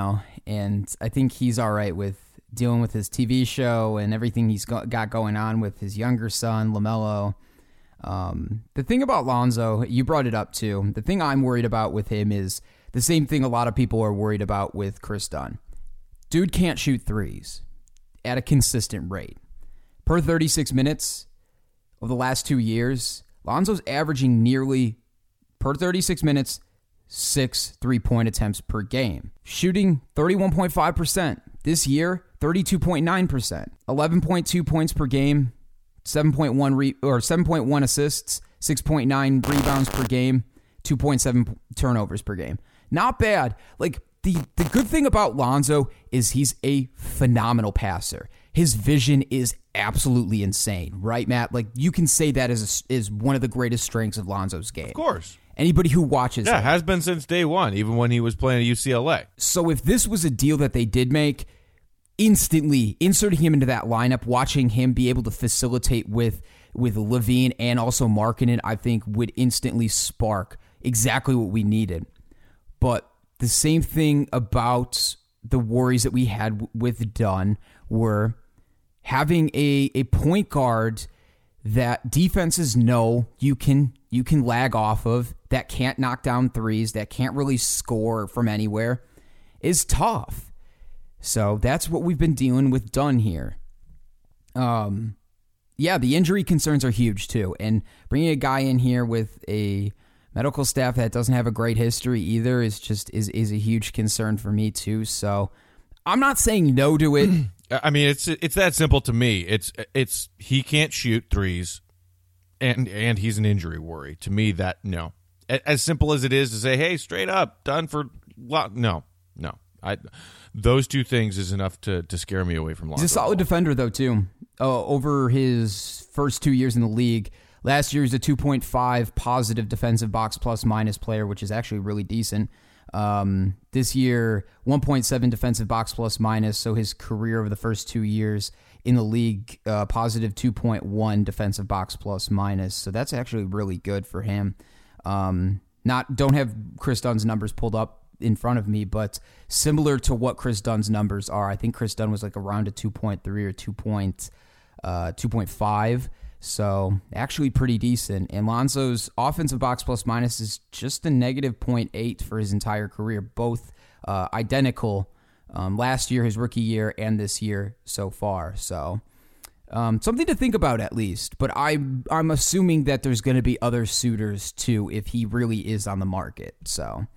and I think he's all right with dealing with his T V show and everything he's got going on with his younger son, LaMelo. Um, the thing about Lonzo, you brought it up too. The thing I'm worried about with him is the same thing a lot of people are worried about with Chris Dunn. Dude can't shoot threes at a consistent rate. Per thirty-six minutes of the last two years, Lonzo's averaging nearly, per thirty-six minutes, six three-point attempts per game. Shooting thirty-one point five percent. This year, thirty-two point nine percent. eleven point two points per game, seven point one re- or seven point one assists, six point nine rebounds per game, two point seven turnovers per game. Not bad. Like, the, the good thing about Lonzo is he's a phenomenal passer. His vision is absolutely insane, right, Matt? Like, you can say that is a, is one of the greatest strengths of Lonzo's game. Of course. Anybody who watches Yeah, it. has been since day one, even when he was playing at U C L A. So if this was a deal that they did make, instantly inserting him into that lineup, watching him be able to facilitate with with LaVine and also Markkanen, I think would instantly spark exactly what we needed. But the same thing about the worries that we had with Dunn were having a, a point guard that defenses know you can you can lag off of, that can't knock down threes, that can't really score from anywhere, is tough. So that's what we've been dealing with Dunn here. Um, yeah, the injury concerns are huge too. And bringing a guy in here with a medical staff that doesn't have a great history either is just is, is a huge concern for me too. So I'm not saying no to it. I mean, it's it's that simple to me. It's it's he can't shoot threes, and and he's an injury worry. To me, that no, as simple as it is to say, hey, straight up, done for no, no. I those two things is enough to to scare me away from Lonzo. He's a solid defender though too. Uh, over his first two years in the league, last year he's a two point five positive defensive box plus minus player, which is actually really decent. Um, this year, one point seven defensive box plus minus. So his career over the first two years in the league, uh, positive two point one defensive box plus minus. So that's actually really good for him. Um, not don't have Chris Dunn's numbers pulled up in front of me, but similar to what Chris Dunn's numbers are. I think Chris Dunn was like around a two point three or two point five. So actually pretty decent. And Lonzo's offensive box plus minus is just a negative zero point eight for his entire career, both uh, identical um, last year, his rookie year, and this year so far. So um, something to think about at least. But I, I'm assuming that there's going to be other suitors too if he really is on the market. So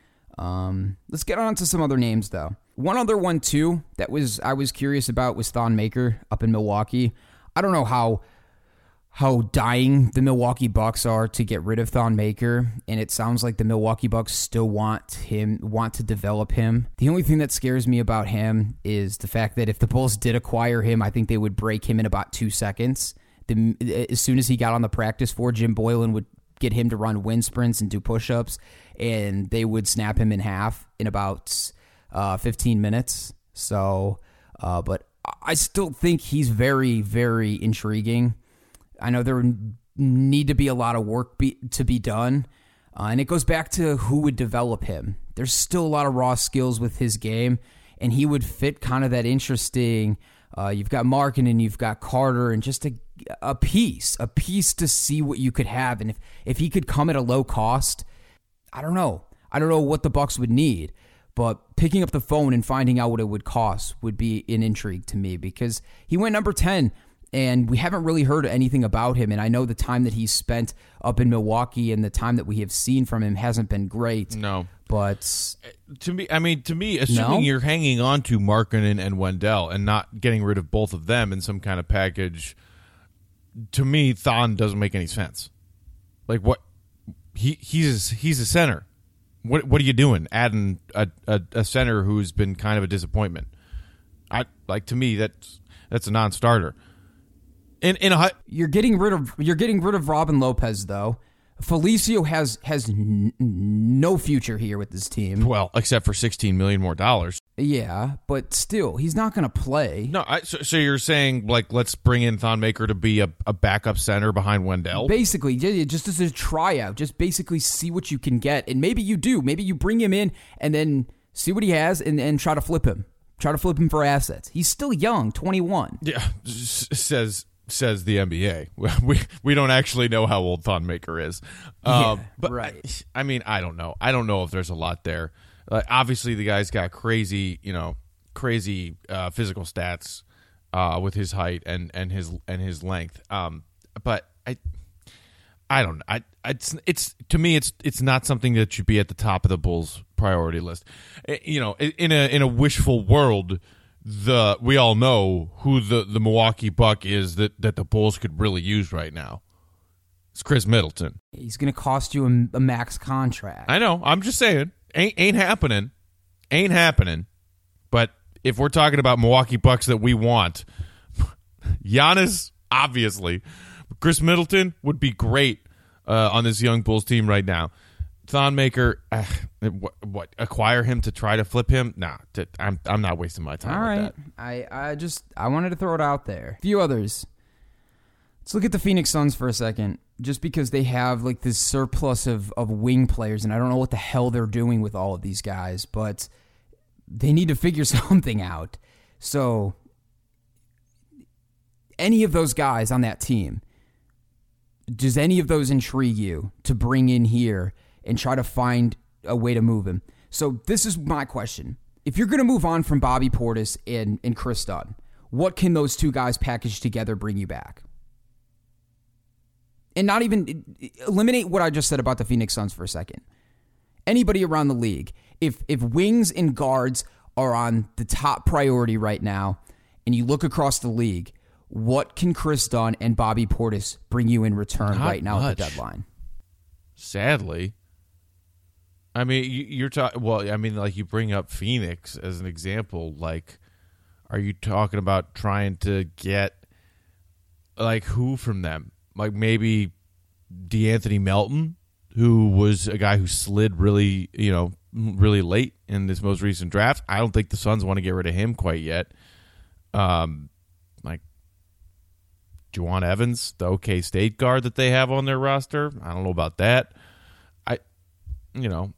um, let's get on to some other names though. One other one too that was I was curious about was Thon Maker up in Milwaukee. I don't know how... how dying the Milwaukee Bucks are to get rid of Thon Maker, and it sounds like the Milwaukee Bucks still want him, want to develop him. The only thing that scares me about him is the fact that if the Bulls did acquire him, I think they would break him in about two seconds. The, as soon as he got on the practice floor, Jim Boylan would get him to run wind sprints and do push-ups, and they would snap him in half in about uh, fifteen minutes. So, uh, but I still think he's very, very intriguing. I know there need to be a lot of work be, to be done, uh, and it goes back to who would develop him. There's still a lot of raw skills with his game, and he would fit kind of that interesting, uh, you've got Markkanen and you've got Carter, and just a, a piece, a piece to see what you could have. And if, if he could come at a low cost, I don't know. I don't know what the Bucks would need, but picking up the phone and finding out what it would cost would be an intrigue to me, because he went number ten, and we haven't really heard anything about him. And I know the time that he's spent up in Milwaukee and the time that we have seen from him hasn't been great. No. But to me, I mean, to me, assuming no? you're hanging on to Markkanen and Wendell and not getting rid of both of them in some kind of package, to me, Thon doesn't make any sense. Like, what? He he's he's a center. What what are you doing? Adding a, a, a center who's been kind of a disappointment. I like to me that's that's a non-starter. In in a you're getting rid of you're getting rid of Robin Lopez though. Felicio has has n- no future here with this team. Well, except for sixteen million more dollars. Yeah, but still, he's not going to play. No, I, so, so you're saying like let's bring in Thon Maker to be a, a backup center behind Wendell? Basically, just as a tryout, just basically see what you can get, and maybe you do. Maybe you bring him in and then See what he has and, and try to flip him. Try to flip him for assets. He's still young, twenty-one. Yeah, says says the N B A. We we don't actually know how old Thonmaker is. Um, yeah, but right. I mean, I don't know. I don't know if there's a lot there. Uh, obviously, the guy's got crazy, you know, crazy uh, physical stats uh, with his height and, and his and his length. Um, but I, I don't. I it's it's to me it's it's not something that should be at the top of the Bulls' priority list. You know, in a in a wishful world, the we all know who the, the Milwaukee Buck is that, that the Bulls could really use right now. It's Chris Middleton. He's going to cost you a, a max contract. I know. I'm just saying. Ain't ain't happening. Ain't happening. But if we're talking about Milwaukee Bucks that we want, Giannis, obviously. Chris Middleton would be great uh, on this young Bulls team right now. Thonmaker, uh, what, what? Acquire him to try to flip him? Nah, to, I'm I'm not wasting my time. All with right, that. I I just I wanted to throw it out there. A few others. Let's look at the Phoenix Suns for a second, just because they have like this surplus of of wing players, and I don't know what the hell they're doing with all of these guys, but they need to figure something out. So, any of those guys on that team, does any of those intrigue you to bring in here and try to find a way to move him? So this is my question. If you're going to move on from Bobby Portis and, and Chris Dunn, what can those two guys package together bring you back? And not even eliminate what I just said about the Phoenix Suns for a second. Anybody around the league, if if wings and guards are on the top priority right now, and you look across the league, what can Chris Dunn and Bobby Portis bring you in return Not right now much. at the deadline? Sadly. I mean, you, you're talking. Well, I mean, like you bring up Phoenix as an example. Like, are you talking about trying to get like who from them? Like maybe DeAnthony Melton, who was a guy who slid really, you know, really late in this most recent draft. I don't think the Suns want to get rid of him quite yet. Um, like Juwan Evans, the OK State guard that they have on their roster. I don't know about that. I, you know,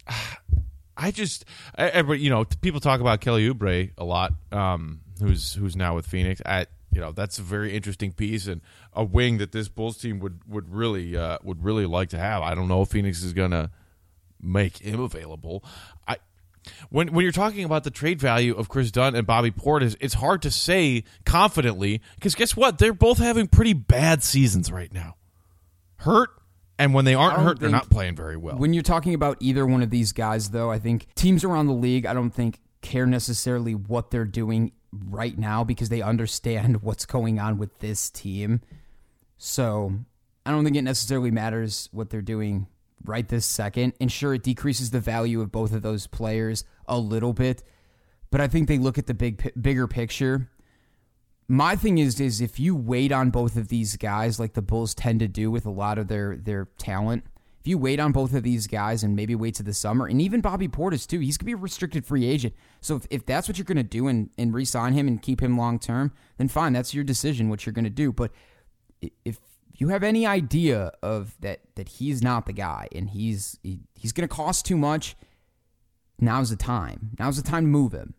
I just, I, I, you know, people talk about Kelly Oubre a lot, um, who's who's now with Phoenix. I, you know, that's a very interesting piece and a wing that this Bulls team would would really uh, would really like to have. I don't know if Phoenix is gonna make him available. I when when you're talking about the trade value of Chris Dunn and Bobby Portis, it's hard to say confidently because guess what? They're both having pretty bad seasons right now. Hurt. And when they aren't hurt, they're not playing very well. When you're talking about either one of these guys, though, I think teams around the league, I don't think, care necessarily what they're doing right now because they understand what's going on with this team. So I don't think it necessarily matters what they're doing right this second. And sure, it decreases the value of both of those players a little bit. But I think they look at the big, bigger picture. My thing is, is if you wait on both of these guys like the Bulls tend to do with a lot of their, their talent, if you wait on both of these guys and maybe wait to the summer, and even Bobby Portis too, he's going to be a restricted free agent. So if, if that's what you're going to do and, and re-sign him and keep him long-term, then fine, that's your decision what you're going to do. But if you have any idea of that that he's not the guy and he's he, he's going to cost too much, now's the time. Now's the time to move him.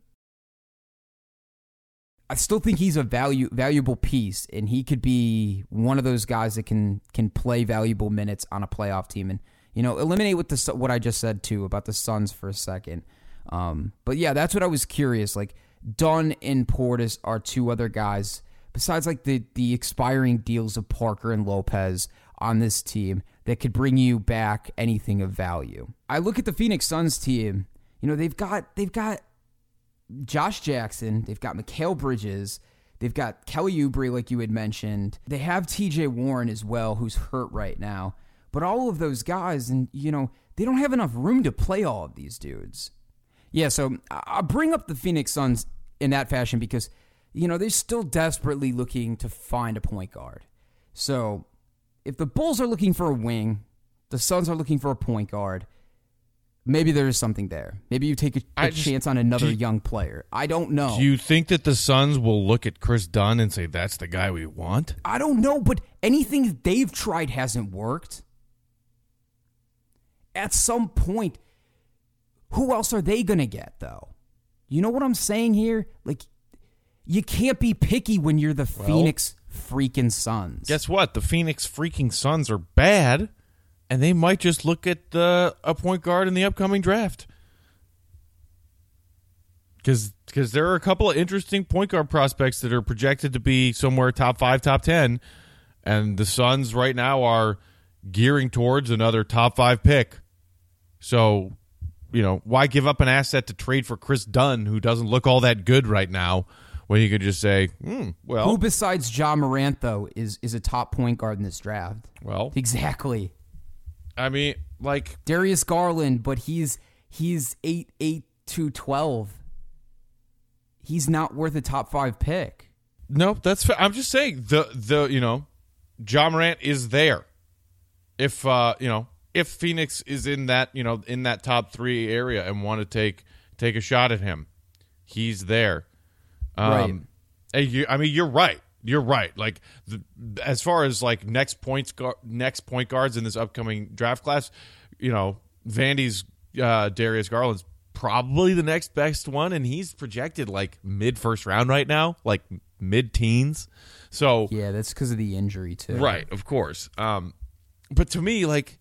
I still think he's a value valuable piece, and he could be one of those guys that can can play valuable minutes on a playoff team. And you know, eliminate what the what I just said too about the Suns for a second. Um, but yeah, that's what I was curious. Like Dunn and Portis are two other guys besides like the the expiring deals of Parker and Lopez on this team that could bring you back anything of value. I look at the Phoenix Suns team. You know, they've got they've got. Josh Jackson, they've got Mikal Bridges, they've got Kelly Oubre, like you had mentioned. They have T J Warren as well, who's hurt right now. But all of those guys, and you know, they don't have enough room to play all of these dudes. Yeah, so I'll bring up the Phoenix Suns in that fashion because, you know, they're still desperately looking to find a point guard. So if the Bulls are looking for a wing, the Suns are looking for a point guard, maybe there is something there. Maybe you take a, a just, chance on another you, young player. I don't know. Do you think that the Suns will look at Chris Dunn and say, that's the guy we want? I don't know, but anything that they've tried hasn't worked. At some point, who else are they going to get, though? You know what I'm saying here? Like, you can't be picky when you're the well, Phoenix freaking Suns. Guess what? The Phoenix freaking Suns are bad, and they might just look at uh, a point guard in the upcoming draft. Because because there are a couple of interesting point guard prospects that are projected to be somewhere top five, top ten, and the Suns right now are gearing towards another top five pick. So, you know, why give up an asset to trade for Chris Dunn, who doesn't look all that good right now, when you could just say, hmm, well. Who besides Ja Morant, though, is, is a top point guard in this draft? Well. Exactly. I mean, like. Darius Garland, but he's he's eight eight to twelve. He's not worth a top five pick. No, that's fair. I'm just saying the the you know, Ja Morant is there. If uh you know if Phoenix is in that you know in that top three area and want to take take a shot at him, he's there. Um, right. And you, I mean, you're right. You're right. Like the, as far as like next points gu- next point guards in this upcoming draft class, you know, Vandy's uh, Darius Garland's probably the next best one, and he's projected like mid first round right now, like mid teens. So yeah, that's because of the injury too. Right, of course. Um, but to me, like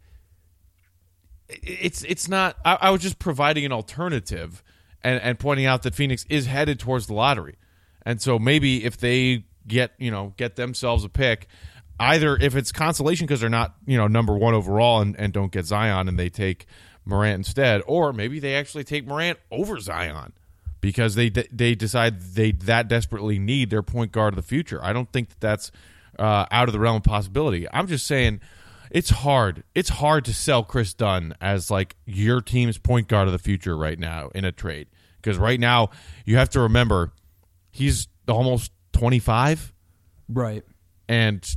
it's it's not. I, I was just providing an alternative and, and pointing out that Phoenix is headed towards the lottery, and so maybe if they get you know get themselves a pick, either if it's consolation because they're not you know number one overall and, and don't get Zion and they take Morant instead, or maybe they actually take Morant over Zion because they they decide they that desperately need their point guard of the future. I don't think that that's uh, out of the realm of possibility. I'm just saying it's hard. It's hard to sell Chris Dunn as like your team's point guard of the future right now in a trade because right now you have to remember he's almost twenty-five, right, and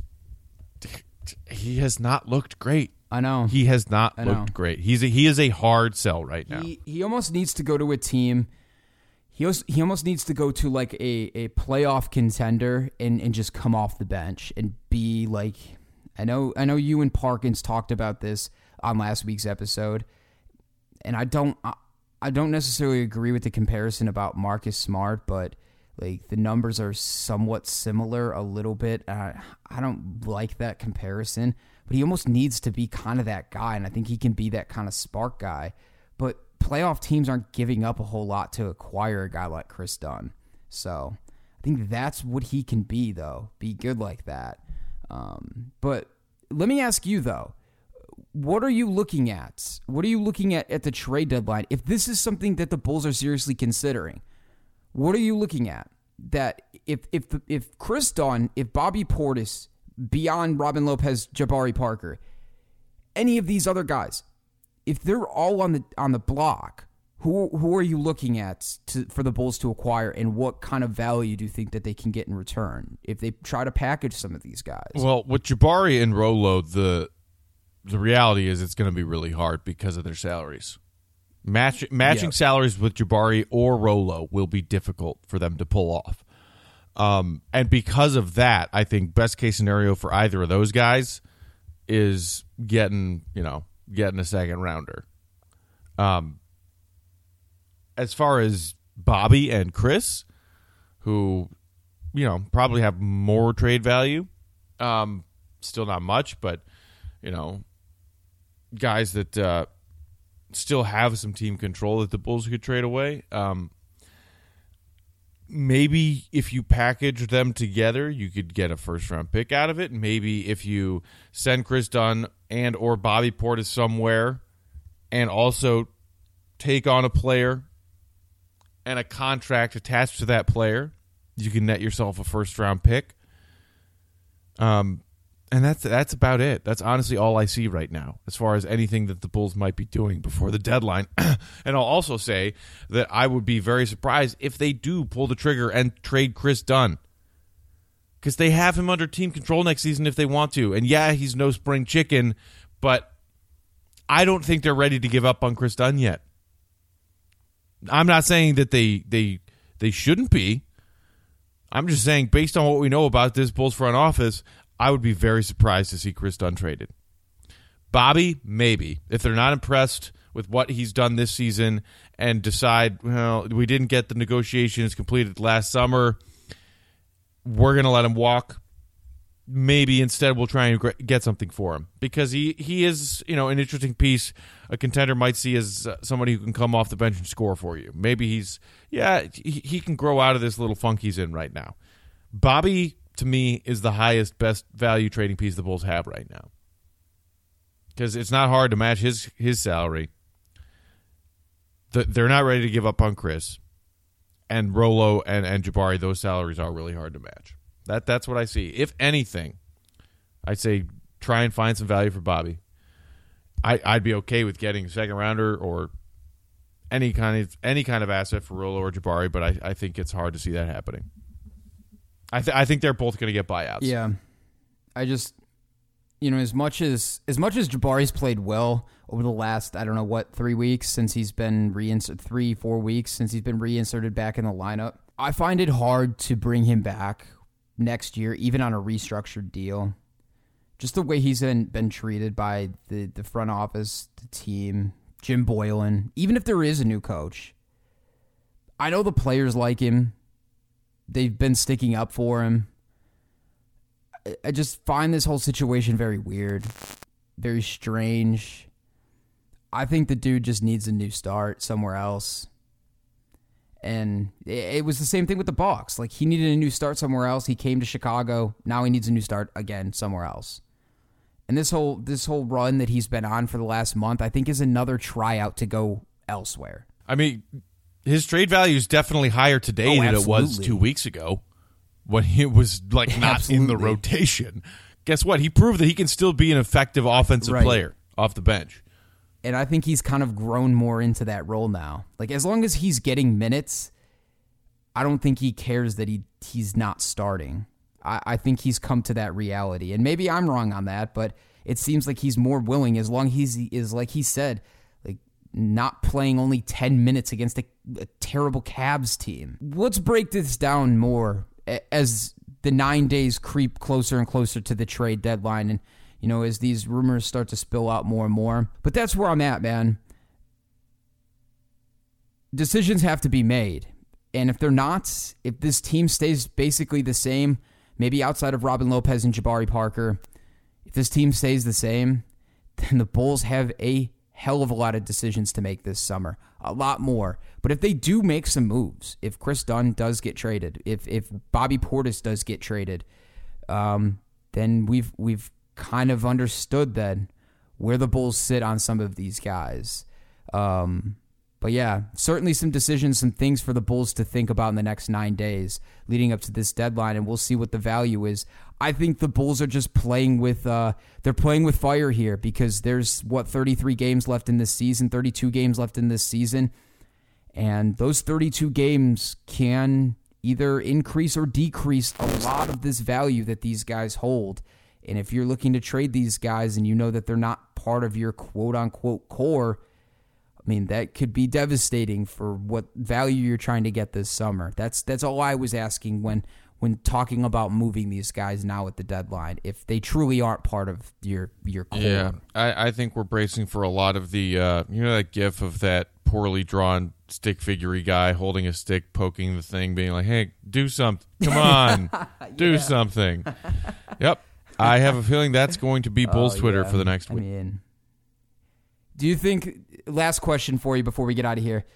he has not looked great. I know. He has not I looked know. great. He's a, he is a hard sell right now. He, he almost needs to go to a team. He almost, he almost needs to go to like a, a playoff contender and, and just come off the bench and be like, I know I know you and Parkins talked about this on last week's episode, and I don't I, I don't necessarily agree with the comparison about Marcus Smart, but like the numbers are somewhat similar a little bit. Uh, I don't like that comparison. But he almost needs to be kind of that guy, and I think he can be that kind of spark guy. But playoff teams aren't giving up a whole lot to acquire a guy like Chris Dunn. So I think that's what he can be, though, be good like that. Um, but let me ask you, though, what are you looking at? What are you looking at at the trade deadline? If this is something that the Bulls are seriously considering, what are you looking at? That if if if Chris Dunn, if Bobby Portis, beyond Robin Lopez, Jabari Parker, any of these other guys, if they're all on the on the block, who who are you looking at to, for the Bulls to acquire, and what kind of value do you think that they can get in return if they try to package some of these guys? Well, with Jabari and Rolo, the the reality is it's going to be really hard because of their salaries. Match, matching yep. salaries with Jabari or Rolo will be difficult for them to pull off. Um, and because of that, I think best case scenario for either of those guys is getting, you know, getting a second rounder. Um, as far as Bobby and Chris, who, you know, probably have more trade value, um, still not much, but, you know, guys that uh, still have some team control that the Bulls could trade away. Um, Maybe if you package them together, you could get a first-round pick out of it. Maybe if you send Chris Dunn and or Bobby Portis somewhere and also take on a player and a contract attached to that player, you can net yourself a first-round pick. Um, and that's that's about it. That's honestly all I see right now as far as anything that the Bulls might be doing before the deadline. And I'll also say that I would be very surprised if they do pull the trigger and trade Chris Dunn, because they have him under team control next season if they want to. And yeah, he's no spring chicken, but I don't think they're ready to give up on Chris Dunn yet. I'm not saying that they they they shouldn't be. I'm just saying, based on what we know about this Bulls front office, I would be very surprised to see Chris Dunn traded. Bobby, maybe. If they're not impressed with what he's done this season and decide, well, we didn't get the negotiations completed last summer, we're going to let him walk. Maybe instead we'll try and get something for him, because he, he is, you know, an interesting piece a contender might see as uh, somebody who can come off the bench and score for you. Maybe he's, yeah, he, he can grow out of this little funk he's in right now. Bobby, to me, is the highest, best value trading piece the Bulls have right now, because it's not hard to match his his salary. The, they're not ready to give up on Chris, and Rolo and, and Jabari, those salaries are really hard to match. That That's what I see. If anything, I'd say try and find some value for Bobby. I, I'd be okay with getting a second rounder or any kind of any kind of asset for Rolo or Jabari, but I, I think it's hard to see that happening. I th- I think they're both going to get buyouts. Yeah, I just, you know, as much as as much as Jabari's played well over the last, I don't know what, three weeks since he's been reinserted, three four weeks since he's been reinserted back in the lineup, I find it hard to bring him back next year, even on a restructured deal. Just the way he's been, been treated by the, the front office, the team, Jim Boylan, even if there is a new coach. I know the players like him. They've been sticking up for him. I, I just find this whole situation very weird, very strange. I think the dude just needs a new start somewhere else. And it was the same thing with the Bucks. Like, he needed a new start somewhere else. He came to Chicago. Now he needs a new start again somewhere else. And this whole this whole run that he's been on for the last month, I think, is another tryout to go elsewhere. I mean, his trade value is definitely higher today Oh, than absolutely. it was two weeks ago when he was like not Absolutely. in the rotation. Guess what? He proved that he can still be an effective offensive Right. player off the bench. And I think he's kind of grown more into that role now. Like, as long as he's getting minutes, I don't think he cares that he he's not starting. I, I think he's come to that reality. And maybe I'm wrong on that, but it seems like he's more willing, as long as he is, like he said, like not playing only ten minutes against a, a terrible Cavs team. Let's break this down more as the nine days creep closer and closer to the trade deadline, and you know, as these rumors start to spill out more and more. But that's where I'm at, man. Decisions have to be made. And if they're not, if this team stays basically the same, maybe outside of Robin Lopez and Jabari Parker, if this team stays the same, then the Bulls have a hell of a lot of decisions to make this summer. A lot more. But if they do make some moves, if Chris Dunn does get traded, if if Bobby Portis does get traded, um, then we've we've kind of understood then where the Bulls sit on some of these guys. Um, but yeah, certainly some decisions, some things for the Bulls to think about in the next nine days leading up to this deadline, and we'll see what the value is. I think the Bulls are just playing with, uh, they're playing with fire here because there's, what, thirty-three games left in this season, thirty-two games left in this season, and those thirty-two games can either increase or decrease a lot of this value that these guys hold. And if you're looking to trade these guys and you know that they're not part of your quote-unquote core, I mean, that could be devastating for what value you're trying to get this summer. That's that's all I was asking when when talking about moving these guys now at the deadline, if they truly aren't part of your, your core. Yeah, I, I think we're bracing for a lot of the, uh, you know, that gif of that poorly drawn stick figure guy holding a stick, poking the thing, being like, hey, do something. Come on, do Yeah. something. Yep. I have a feeling that's going to be Bulls Oh, Twitter yeah. for the next I week. mean, do you think, last question for you before we get out of here,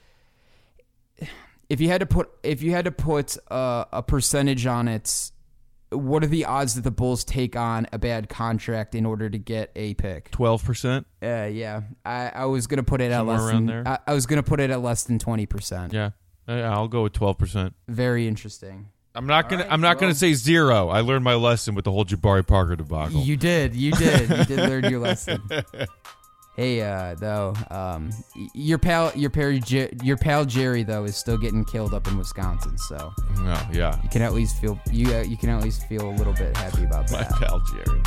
if you had to put if you had to put a, a percentage on it, what are the odds that the Bulls take on a bad contract in order to get a pick? twelve percent? Uh, yeah, I, I was gonna put it at Somewhere less around than there? I, I was gonna put it at less than twenty percent. Yeah, I'll go with twelve percent. Very interesting. I'm not gonna. right, I'm not well- gonna say zero. I learned my lesson with the whole Jabari Parker debacle. You did, you did, you did learn your lesson. Hey, uh, though, um, y- your pal, your Perry, Jer- your pal Jerry though is still getting killed up in Wisconsin, so Oh, yeah, you can at least feel you uh, you can at least feel a little bit happy about my that. pal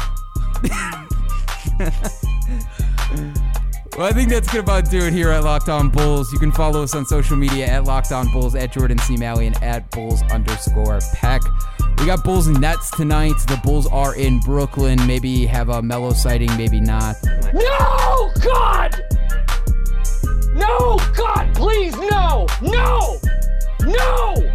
Jerry. Well, I think that's gonna about do it here at Locked On Bulls. You can follow us on social media at Locked On Bulls, at Jordan C. Malley, and at Bulls underscore Peck. We got Bulls and Nets tonight. The Bulls are in Brooklyn. Maybe have a Melo sighting, maybe not. No! God! No! God, please, no! No! No!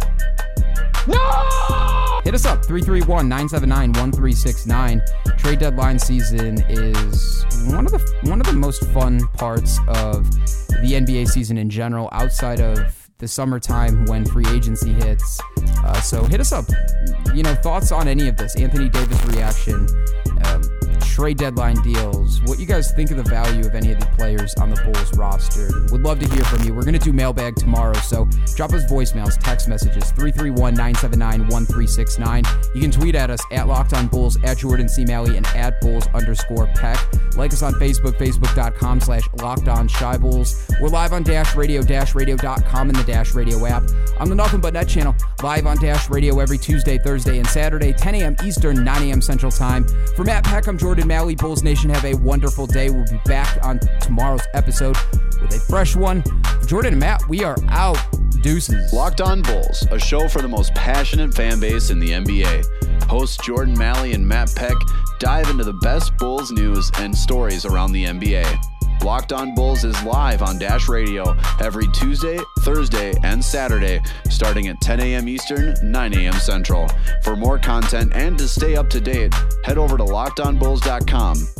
No! Hit us up, three three one, nine seven nine, one three six nine. Trade deadline season is one of the one of the most fun parts of the N B A season in general, outside of the summertime when free agency hits. Uh, so hit us up. You know, thoughts on any of this? Anthony Davis reaction, um, trade deadline deals, what you guys think of the value of any of the players on the Bulls roster. Would love to hear from you. We're going to do mailbag tomorrow, so drop us voicemails, text messages, three three one, nine seven nine, one three six nine. You can tweet at us at Locked On Bulls, at Jordan C. Malley, and at Bulls underscore Peck. Like us on Facebook, facebook.com slash Locked On Shy Bulls. We're live on Dash Radio, dash radio dot com, and the Dash Radio app. On the Nothing But Net channel, live on Dash Radio every Tuesday, Thursday, and Saturday, ten a.m. Eastern, nine a.m. Central Time. For Matt Peck, I'm Jordan Malley. Bulls Nation, have a wonderful day. We'll be back on tomorrow's episode with a fresh one. For Jordan and Matt, we are out. Deuces. Locked On Bulls, a show for the most passionate fan base in the N B A. Hosts Jordan Malley and Matt Peck dive into the best Bulls news and stories around the N B A. Locked On Bulls is live on Dash Radio every Tuesday, Thursday, and Saturday, starting at ten a.m. Eastern, nine a.m. Central. For more content and to stay up to date, head over to locked on bulls dot com